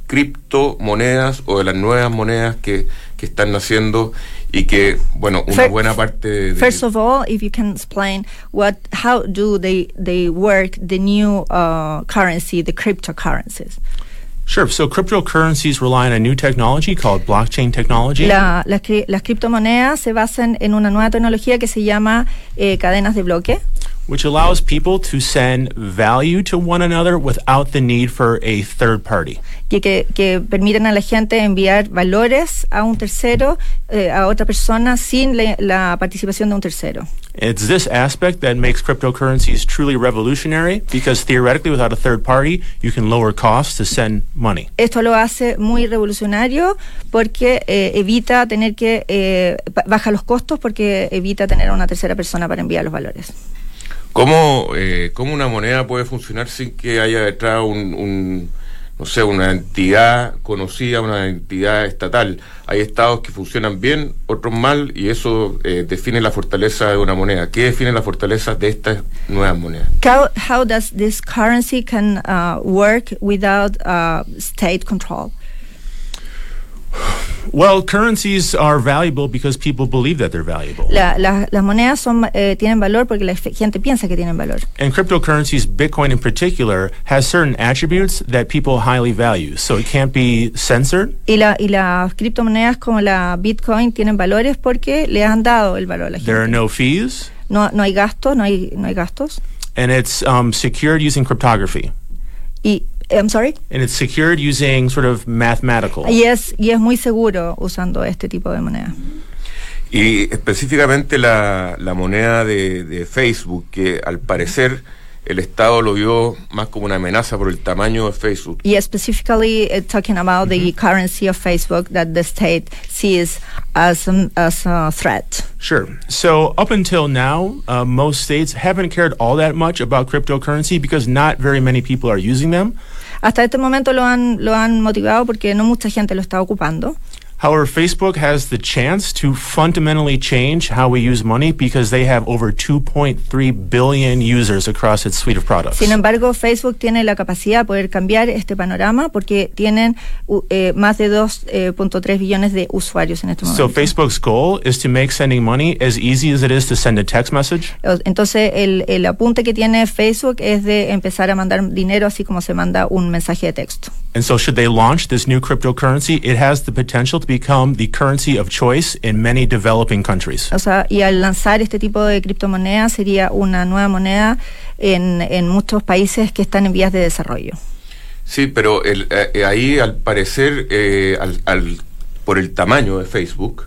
criptomonedas o de las nuevas monedas que, que están naciendo y que, bueno, una Fir- buena parte de... First of all, if you can explain what, how do they they work the new uh, currency, the cryptocurrencies? Sure. So cryptocurrencies rely on a new technology called blockchain technology. La, las, cri- las criptomonedas se basan en una nueva tecnología que se llama eh, cadenas de bloque, which allows people to send value to one another without the need for a third party. que, que, que permiten a la gente enviar valores a un tercero, eh, a otra persona, sin le, la participación de un tercero. It's this aspect that makes cryptocurrencies truly revolutionary, because theoretically, without a third party, you can lower costs to send money. Esto lo hace muy revolucionario porque eh, evita tener que, eh, baja los costos porque evita tener a una tercera persona para enviar los valores. ¿Cómo, eh, ¿Cómo una moneda puede funcionar sin que haya detrás un, un, no sé, una entidad conocida, una entidad estatal? Hay estados que funcionan bien, otros mal, y eso eh, define la fortaleza de una moneda. ¿Qué define la fortaleza de estas nuevas monedas? How, how does this currency can uh, work without uh, state control? Well, currencies are valuable because people believe that they're valuable. La, la, las monedas son, eh, tienen valor porque la gente piensa que tienen valor. And cryptocurrencies, Bitcoin in particular, has certain attributes that people highly value, so it can't be censored. Y, la, y las criptomonedas como la Bitcoin tienen valores porque le han dado el valor a la gente. There are no fees. No, no hay gastos, no hay, no hay gastos. And it's um, secured using cryptography. Y, I'm sorry? And it's secured using sort of mathematical. Y es, y es muy seguro usando este tipo de moneda. Y específicamente la, la moneda de, de Facebook, que al parecer el Estado lo vio más como una amenaza por el tamaño de Facebook. Yeah, specifically uh, talking about mm-hmm. the currency of Facebook that the state sees as, um, as a threat. Sure. So up until now, uh, most states haven't cared all that much about cryptocurrency because not very many people are using them. Hasta este momento lo han, lo han motivado porque no mucha gente lo está ocupando. However, Facebook has the chance to fundamentally change how we use money because they have over two point three billion users across its suite of products. Sin embargo, Facebook tiene la capacidad de poder cambiar este panorama porque tienen eh, más de dos punto tres billones de usuarios en este momento. So Facebook's goal is to make sending money as easy as it is to send a text message. Entonces, el, el apunte que tiene Facebook es de empezar a mandar dinero así como se manda un mensaje de texto. And so should they launch this new cryptocurrency, it has the potential to become the currency of choice in many developing countries. O sea, y al lanzar este tipo de criptomoneda sería una nueva moneda en, en muchos países que están en vías de desarrollo. Sí, pero el, eh, ahí al parecer, eh, al, al, por el tamaño de Facebook,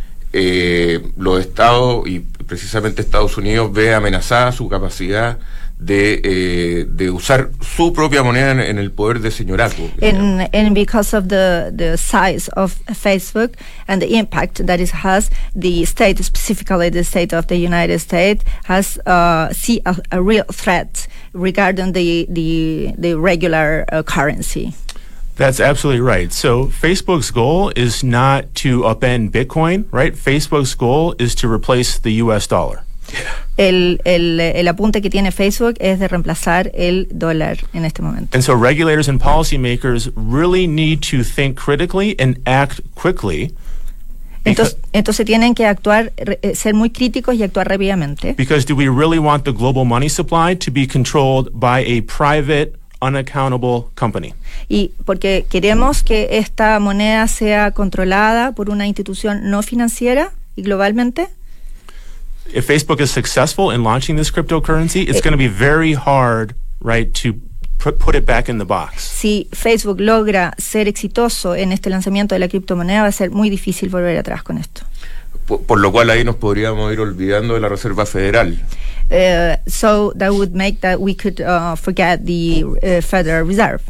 eh, los estados y precisamente Estados Unidos ve amenazada su capacidad de eh, de usar su propia moneda en, en el poder de señorazgo. And, and because of the the size of Facebook and the impact that it has, the state, specifically the state of the United States, has uh, see a, a real threat regarding the the the regular uh, currency. That's absolutely right. So Facebook's goal is not to upend Bitcoin, right? Facebook's goal is to replace the U S dollar. El, el, el apunte que tiene Facebook es de reemplazar el dólar en este momento. And so regulators and policymakers really need to think critically and act quickly. Entonces, entonces tienen que actuar, eh, ser muy críticos y actuar rápidamente. Because do we really want the global money supply to be controlled by a private, unaccountable company? Y porque queremos que esta moneda sea controlada por una institución no financiera y globalmente. If Facebook is successful in launching this cryptocurrency, it's going to be very hard, right, to put, put it back in the box. Si Facebook logra ser exitoso en este lanzamiento de la criptomoneda, va a ser muy difícil volver atrás con esto. Por, por lo cual ahí nos podríamos ir olvidando de la Reserva Federal. Uh, so that would make that we could uh, forget the uh, Federal Reserve.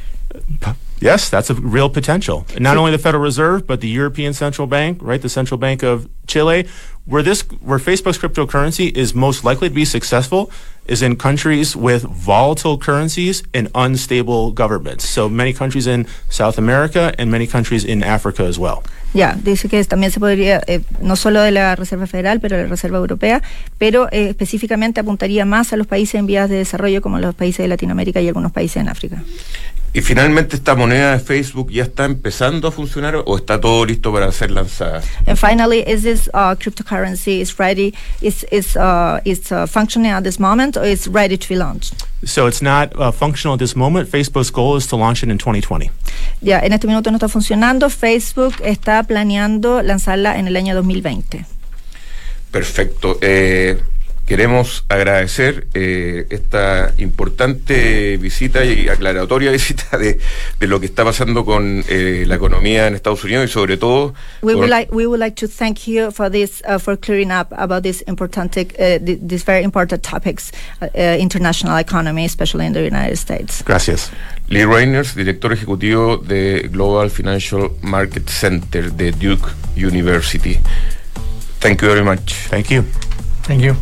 Yes, that's a real potential. Not only the Federal Reserve, but the European Central Bank, right? The Central Bank of Chile. Where this, where Facebook's cryptocurrency is most likely to be successful is in countries with volatile currencies and unstable governments. So many countries in South America and many countries in Africa as well. Ya, yeah, dice que también se podría, eh, no solo de la Reserva Federal, pero de la Reserva Europea, pero eh, específicamente apuntaría más a los países en vías de desarrollo como los países de Latinoamérica y algunos países en África. Y finalmente, ¿esta moneda de Facebook ya está empezando a funcionar o está todo listo para ser lanzada? And finally, is this uh, cryptocurrency is ready, is is uh, is uh, functioning at this moment, or is ready to be launched? So it's not uh, functional at this moment. Facebook's goal is to launch it in twenty twenty. Ya, en este minuto no está funcionando. Facebook está planeando lanzarla en el año dos mil veinte. Perfecto. Eh, Queremos agradecer eh, esta importante visita y aclaratoria visita de, de lo que está pasando con eh, la economía en Estados Unidos y sobre todo. We would like we would like to thank you for this uh, for clearing up about this important uh, these very important topics, uh, uh, international economy, especially in the United States. Gracias. Lee Reiners, director ejecutivo de Global Financial Market Center de Duke University. Thank you very much. Thank you. Thank you.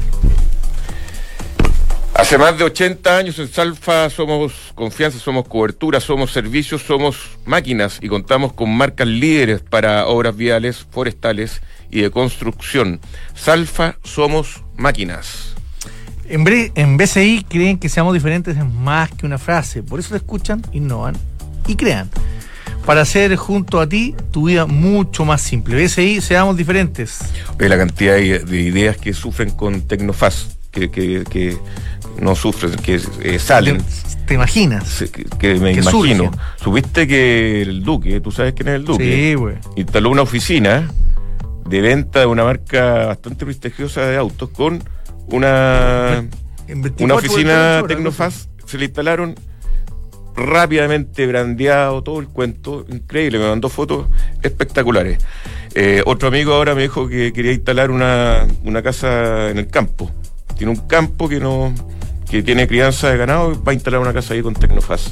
Hace más de ochenta años en Salfa somos confianza, somos cobertura, somos servicios, somos máquinas y contamos con marcas líderes para obras viales, forestales y de construcción. Salfa, somos máquinas. En, bre- en B C I creen que seamos diferentes es más que una frase. Por eso te escuchan, innovan y crean. para hacer junto a ti tu vida mucho más simple. B S I, seamos diferentes. Oye, la cantidad de, de ideas que sufren con Tecnofast, que, que, que no sufren, que eh, salen. ¿Te, te imaginas? Se, que, que me que imagino. surgen. Supiste que el Duque, tú sabes quién es el Duque, Sí, güey. instaló una oficina de venta de una marca bastante prestigiosa de autos con una, una oficina Tecnofast. Se le instalaron rápidamente, brandeado, todo el cuento, increíble, me mandó fotos espectaculares. Eh, otro amigo ahora me dijo que quería instalar una, una casa en el campo. Tiene un campo que no que tiene crianza de ganado y va a instalar una casa ahí con Tecnofast.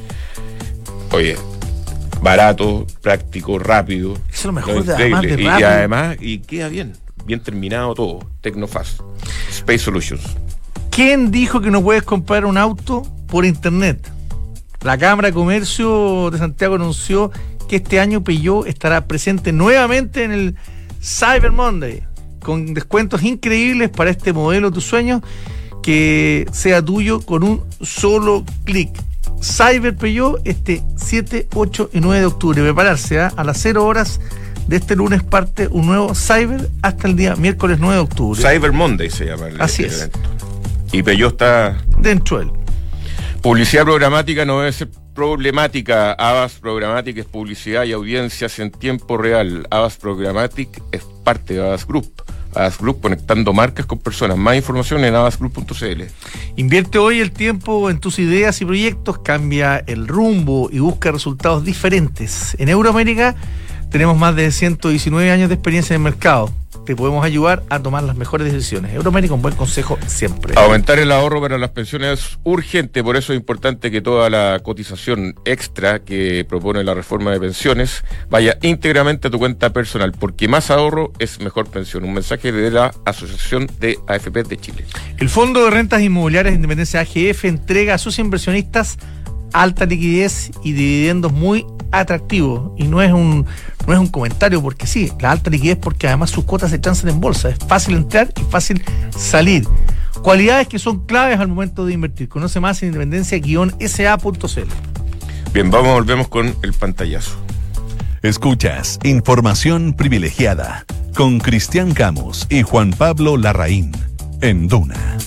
Oye, barato, práctico, rápido. Eso es lo mejor, no, de, además de y, rápido. y además, y queda bien, bien terminado todo. Tecnofast, Space Solutions. ¿Quién dijo que no puedes comprar un auto por internet? La Cámara de Comercio de Santiago anunció que este año Peugeot estará presente nuevamente en el Cyber Monday, con descuentos increíbles para este modelo de tus sueños, que sea tuyo con un solo clic. Cyber Peugeot este siete, ocho y nueve de octubre. Prepararse, ¿eh? A las cero horas de este lunes parte un nuevo Cyber hasta el día miércoles nueve de octubre. Cyber Monday se llama el, Así el es. evento. Y Peugeot está Dentro de él. Publicidad programática no debe ser problemática. Avast Programmatic es publicidad y audiencias en tiempo real. Avast Programmatic es parte de Avast Group. Avast Group, conectando marcas con personas. Más información en avast group punto c l. Invierte hoy el tiempo en tus ideas y proyectos, cambia el rumbo y busca resultados diferentes. En Euroamérica tenemos más de ciento diecinueve años de experiencia en el mercado. Te podemos ayudar a tomar las mejores decisiones. Euroamérica, un buen consejo siempre. Aumentar el ahorro para las pensiones es urgente, por eso es importante que toda la cotización extra que propone la reforma de pensiones vaya íntegramente a tu cuenta personal, porque más ahorro es mejor pensión. Un mensaje de la Asociación de A F P de Chile. El Fondo de Rentas Inmobiliarias de Independencia A G F entrega a sus inversionistas alta liquidez y dividendos muy atractivos. Y no es un no es un comentario porque sí, la alta liquidez, porque además sus cuotas se transan en bolsa. Es fácil entrar y fácil salir. Cualidades que son claves al momento de invertir. Conoce más en independencia guion s a punto c l. Bien, vamos, volvemos con el pantallazo. Escuchas Información Privilegiada con Cristian Camus y Juan Pablo Larraín en Duna.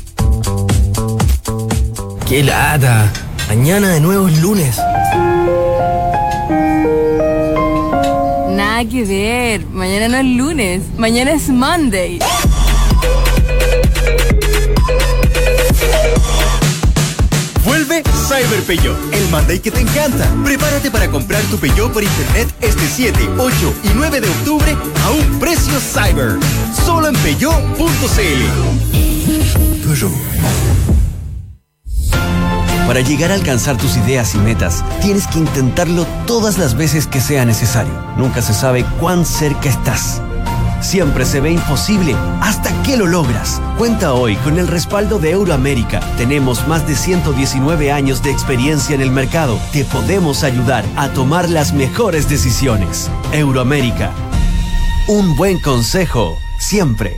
¡Qué lata! Mañana de nuevo es lunes. Nada que ver. Mañana no es lunes. Mañana es Monday. Vuelve Cyber Peugeot, el Monday que te encanta. Prepárate para comprar tu Peugeot por internet este siete, ocho y nueve de octubre a un precio Cyber. Solo en peugeot punto c l. Peugeot. Para llegar a alcanzar tus ideas y metas, tienes que intentarlo todas las veces que sea necesario. Nunca se sabe cuán cerca estás. Siempre se ve imposible hasta que lo logras. Cuenta hoy con el respaldo de Euroamérica. Tenemos más de ciento diecinueve años de experiencia en el mercado. Te podemos ayudar a tomar las mejores decisiones. Euroamérica. Un buen consejo, siempre.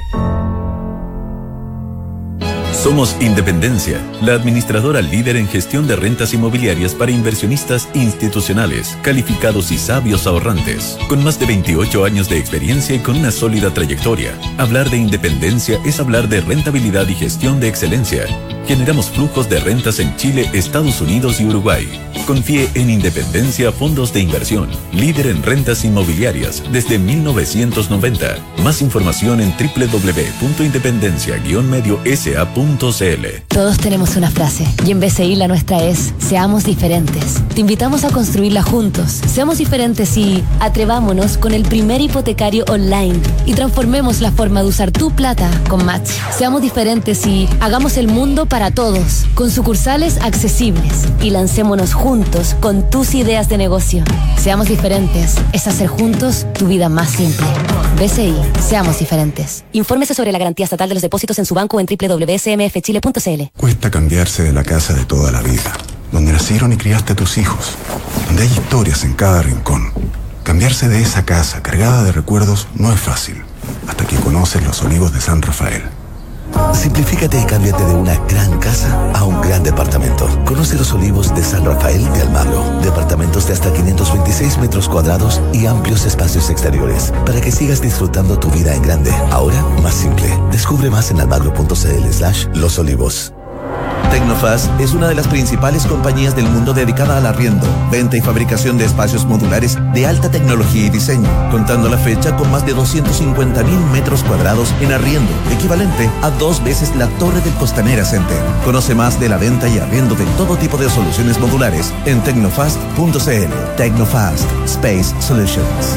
Somos Independencia, la administradora líder en gestión de rentas inmobiliarias para inversionistas institucionales, calificados y sabios ahorrantes. Con más de veintiocho años de experiencia y con una sólida trayectoria, hablar de independencia es hablar de rentabilidad y gestión de excelencia. Generamos flujos de rentas en Chile, Estados Unidos y Uruguay. Confíe en Independencia Fondos de Inversión, líder en rentas inmobiliarias desde mil novecientos noventa. Más información en doble u doble u doble u punto independencia guion medio s a punto c l. Todos tenemos una frase y en B C I la nuestra es: seamos diferentes. Te invitamos a construirla juntos. Seamos diferentes y atrevámonos con el primer hipotecario online y transformemos la forma de usar tu plata con Match. Seamos diferentes y hagamos el mundo para todos, con sucursales accesibles, y lancémonos juntos con tus ideas de negocio. Seamos diferentes es hacer juntos tu vida más simple. B C I, seamos diferentes. Infórmese sobre la garantía estatal de los depósitos en su banco en doble u doble u doble u punto s m f chile punto c l. Cuesta cambiarse de la casa de toda la vida, donde nacieron y criaste a tus hijos, donde hay historias en cada rincón. Cambiarse de esa casa cargada de recuerdos no es fácil, hasta que conoces los Olivos de San Rafael. Simplifícate y cámbiate de una gran casa a un gran departamento. Conoce Los Olivos de San Rafael de Almagro. Departamentos de hasta quinientos veintiséis metros cuadrados y amplios espacios exteriores para que sigas disfrutando tu vida en grande. Ahora, más simple. Descubre más en almagro.cl slash Los Olivos. Tecnofast es una de las principales compañías del mundo dedicada al arriendo, venta y fabricación de espacios modulares de alta tecnología y diseño, contando a la fecha con más de doscientos cincuenta mil metros cuadrados en arriendo, equivalente a dos veces la Torre del Costanera Center. Conoce más de la venta y arriendo de todo tipo de soluciones modulares en tecnofast punto c l. Tecnofast Space Solutions.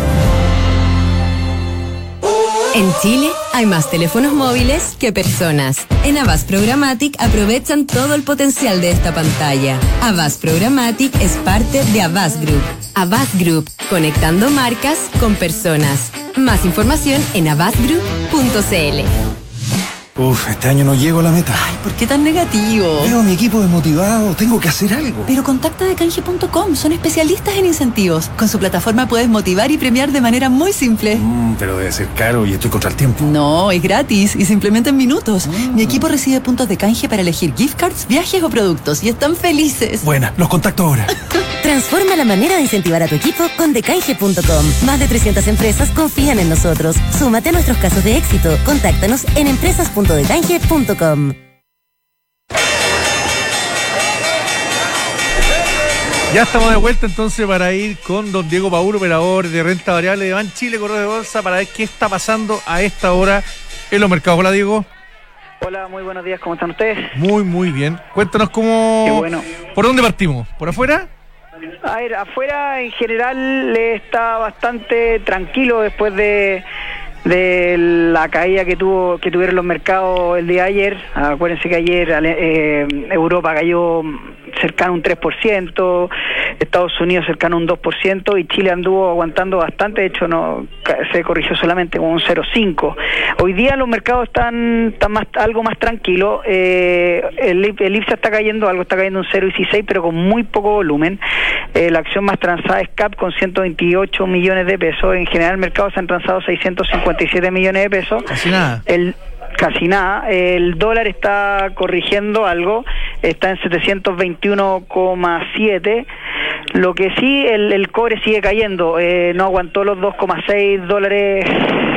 En Chile hay más teléfonos móviles que personas. En Avast Programmatic aprovechan todo el potencial de esta pantalla. Avast Programmatic es parte de Avast Group. Avast Group, conectando marcas con personas. Más información en avast group punto c l. Uf, este año no llego a la meta. Ay, ¿por qué tan negativo? Veo a mi equipo desmotivado, tengo que hacer algo. Pero contacta de canje punto com, son especialistas en incentivos. Con su plataforma puedes motivar y premiar de manera muy simple. Mm, pero debe ser caro y estoy contra el tiempo. No, es gratis y se implementa en minutos. Mm. Mi equipo recibe puntos de canje para elegir gift cards, viajes o productos y están felices. Buena, los contacto ahora. Transforma la manera de incentivar a tu equipo con de canje punto com. Más de trescientas empresas confían en nosotros. Súmate a nuestros casos de éxito. Contáctanos en empresas punto de canje punto com. Ya estamos de vuelta entonces para ir con don Diego Paul, operador de renta variable de Banchile, Correo de Bolsa, para ver qué está pasando a esta hora en los mercados. Hola, Diego. Hola, muy buenos días, ¿cómo están ustedes? Muy, muy bien. Cuéntanos cómo... Qué bueno. ¿Por dónde partimos? ¿Por afuera? A ver, afuera en general está bastante tranquilo después de... de la caída que tuvo que tuvieron los mercados el día de ayer. Acuérdense que ayer eh, Europa cayó cercano a un tres por ciento, Estados Unidos cercano a un dos por ciento y Chile anduvo aguantando bastante, de hecho no se corrigió solamente con un cero coma cinco. Hoy día los mercados están, están más, algo más tranquilos, eh, el, el I P S A está cayendo algo, está cayendo un cero coma dieciséis pero con muy poco volumen. Eh, la acción más transada es C A P con ciento veintiocho millones de pesos, en general el mercado se han transado seiscientos cincuenta y siete millones de pesos. Casi nada. El, casi nada. El dólar está corrigiendo algo, está en setecientos veintiuno coma siete. Lo que sí, el, el cobre sigue cayendo, eh, no aguantó los dos coma seis dólares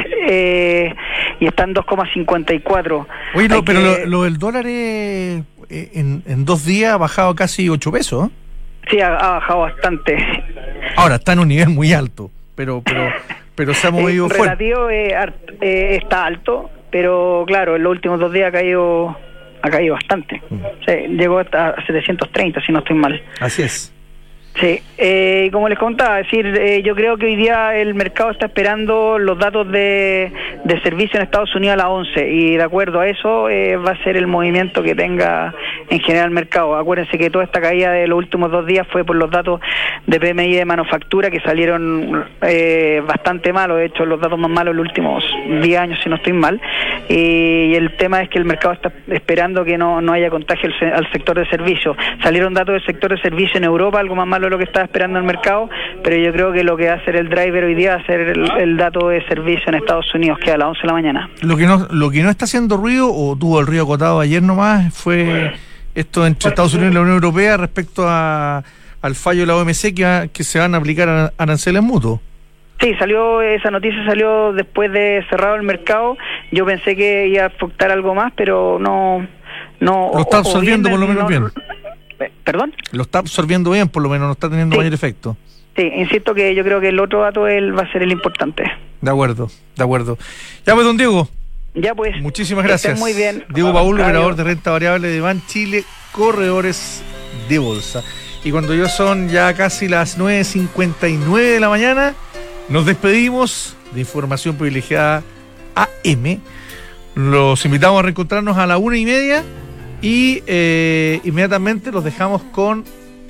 eh, y está en dos coma cincuenta y cuatro. Oye, no, pero que... lo, lo del dólar es, eh, en, en dos días ha bajado casi ocho pesos. Sí, ha, ha bajado bastante. Ahora está en un nivel muy alto, pero pero pero se ha movido fuerte. Relativo eh, eh, está alto, pero claro, en los últimos dos días ha caído ha caído bastante. Mm. Sí, llegó hasta setecientos treinta, si no estoy mal. Así es. Sí, eh, como les contaba, es decir, eh, yo creo que hoy día el mercado está esperando los datos de, de servicio en Estados Unidos a las once y de acuerdo a eso eh, va a ser el movimiento que tenga en general el mercado. Acuérdense que toda esta caída de los últimos dos días fue por los datos de P M I de manufactura que salieron eh, bastante malos, de hecho los datos más malos en los últimos diez años si no estoy mal, y el tema es que el mercado está esperando que no, no haya contagio al, al sector de servicio. Salieron datos del sector de servicio en Europa, algo más malo lo que estaba esperando el mercado, pero yo creo que lo que va a hacer el driver hoy día va a ser el, el dato de servicio en Estados Unidos, que a las once de la mañana. Lo que no lo que no está haciendo ruido, o tuvo el ruido acotado ayer nomás, fue esto entre Estados Unidos y la Unión Europea respecto a al fallo de la O M C que, va, que se van a aplicar aranceles mutuos. Sí, salió esa noticia salió después de cerrado el mercado. Yo pensé que iba a afectar algo más, pero no... no lo está absorbiendo por lo menos no, bien. ¿Perdón? Lo está absorbiendo bien, por lo menos no está teniendo sí. mayor efecto. Sí, insisto que yo creo que el otro dato él va a ser el importante. De acuerdo, de acuerdo. Ya pues, don Diego. Ya pues. Muchísimas gracias. Muy bien. Diego Paul, operador de renta variable de Banchile, corredores de bolsa. Y cuando ya son ya casi las nueve cincuenta y nueve de la mañana, nos despedimos de Información Privilegiada A M. Los invitamos a reencontrarnos a la una y media. Y eh, inmediatamente los dejamos con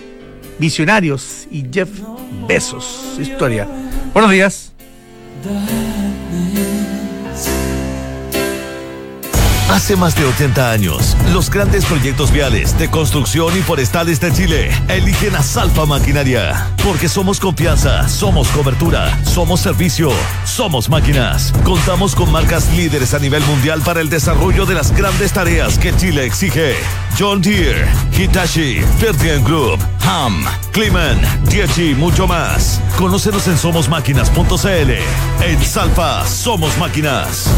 Visionarios y Jeff Bezos. Historia. Buenos días. Hace más de ochenta años, los grandes proyectos viales de construcción y forestales de Chile eligen a Salfa Maquinaria. Porque somos confianza, somos cobertura, somos servicio, somos máquinas. Contamos con marcas líderes a nivel mundial para el desarrollo de las grandes tareas que Chile exige. John Deere, Hitachi, Ferdian Group, H A M, Climan, Dieci y mucho más. Conócenos en somos máquinas punto c l. En Salfa, somos máquinas.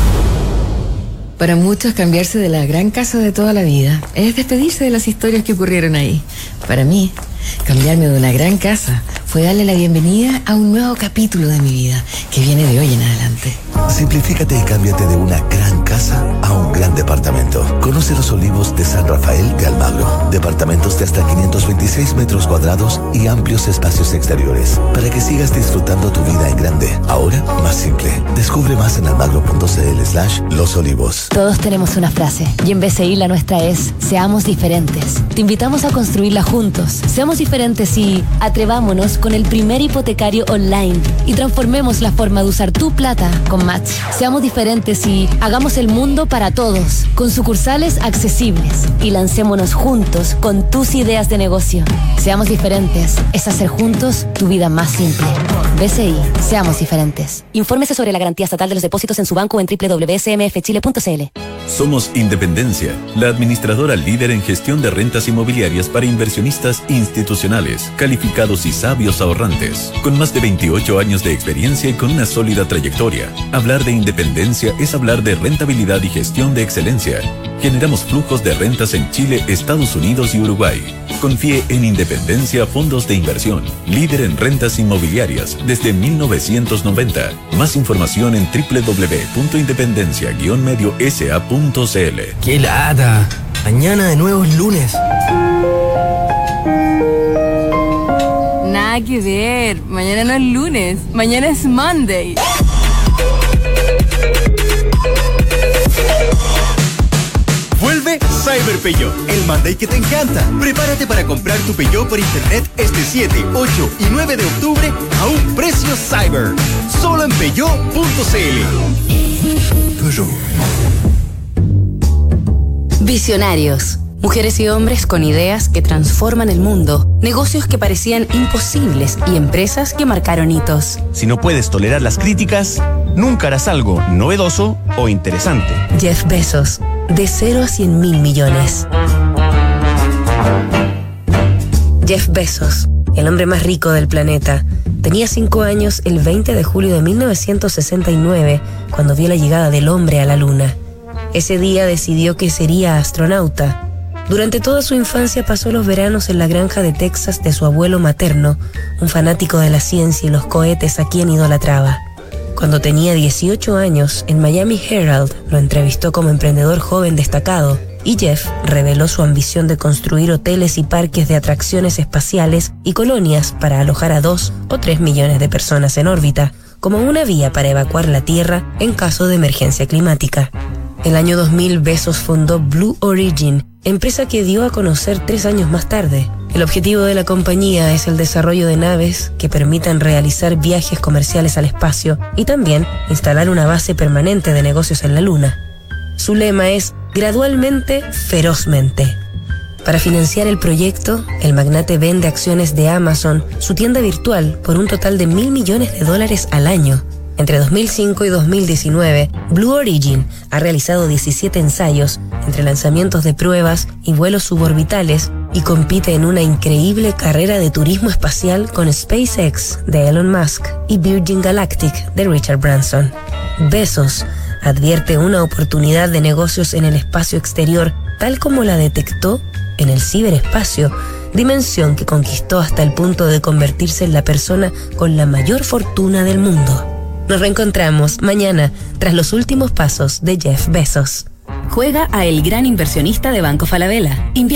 Para muchos, cambiarse de la gran casa de toda la vida es despedirse de las historias que ocurrieron ahí. Para mí, cambiarme de una gran casa fue darle la bienvenida a un nuevo capítulo de mi vida que viene de hoy en adelante. Simplifícate y cámbiate de una gran casa a un gran departamento. Conoce Los Olivos de San Rafael de Almagro. Departamentos de hasta quinientos veintiséis metros cuadrados y amplios espacios exteriores para que sigas disfrutando tu vida en grande. Ahora, más simple. Descubre más en almagro.cl slash Los Olivos. Todos tenemos una frase y en B C I la nuestra es: seamos diferentes. Te invitamos a construirla juntos. Seamos diferentes y atrevámonos con el primer hipotecario online y transformemos la forma de usar tu plata con Match. Seamos diferentes y hagamos el mundo para todos, con sucursales accesibles, y lancémonos juntos con tus ideas de negocio. Seamos diferentes es hacer juntos tu vida más simple. B C I, seamos diferentes. Infórmese sobre la garantía estatal de los depósitos en su banco en doble u doble u doble u punto s m f chile punto c l. Somos Independencia, la administradora líder en gestión de rentas inmobiliarias para inversionistas institucionales, calificados y sabios ahorrantes. Con más de veintiocho años de experiencia y con una sólida trayectoria, hablar de independencia es hablar de rentabilidad y gestión de excelencia. Generamos flujos de rentas en Chile, Estados Unidos y Uruguay. Confíe en Independencia Fondos de Inversión, líder en rentas inmobiliarias desde mil novecientos noventa. Más información en doble u doble u doble u punto independencia guion medio s a punto c l. ¡Qué lata! Mañana de nuevo es lunes. Nada que ver. Mañana no es lunes. Mañana es Monday. Vuelve Cyber Peugeot, el Monday que te encanta. Prepárate para comprar tu Peugeot por internet este siete, ocho y nueve de octubre a un precio Cyber. Solo en peugeot punto c l. Visionarios. Mujeres y hombres con ideas que transforman el mundo, negocios que parecían imposibles y empresas que marcaron hitos. Si no puedes tolerar las críticas, nunca harás algo novedoso o interesante. Jeff Bezos, de cero a cien mil millones. Jeff Bezos, el hombre más rico del planeta, tenía cinco años el veinte de julio de mil novecientos sesenta y nueve cuando vio la llegada del hombre a la luna. Ese día decidió que sería astronauta. Durante toda su infancia pasó los veranos en la granja de Texas de su abuelo materno, un fanático de la ciencia y los cohetes a quien idolatraba. Cuando tenía dieciocho años, el Miami Herald lo entrevistó como emprendedor joven destacado, y Jeff reveló su ambición de construir hoteles y parques de atracciones espaciales y colonias para alojar a dos o tres millones de personas en órbita, como una vía para evacuar la Tierra en caso de emergencia climática. El año dos mil, Bezos fundó Blue Origin, empresa que dio a conocer tres años más tarde. El objetivo de la compañía es el desarrollo de naves que permitan realizar viajes comerciales al espacio y también instalar una base permanente de negocios en la Luna. Su lema es gradualmente, ferozmente. Para financiar el proyecto, el magnate vende acciones de Amazon, su tienda virtual, por un total de mil millones de dólares al año. Entre dos mil cinco y dos mil diecinueve, Blue Origin ha realizado diecisiete ensayos entre lanzamientos de pruebas y vuelos suborbitales y compite en una increíble carrera de turismo espacial con SpaceX de Elon Musk y Virgin Galactic de Richard Branson. Bezos advierte una oportunidad de negocios en el espacio exterior tal como la detectó en el ciberespacio, dimensión que conquistó hasta el punto de convertirse en la persona con la mayor fortuna del mundo. Nos reencontramos mañana tras los últimos pasos de Jeff Bezos. Juega a El Gran Inversionista de Banco Falabella. Invierte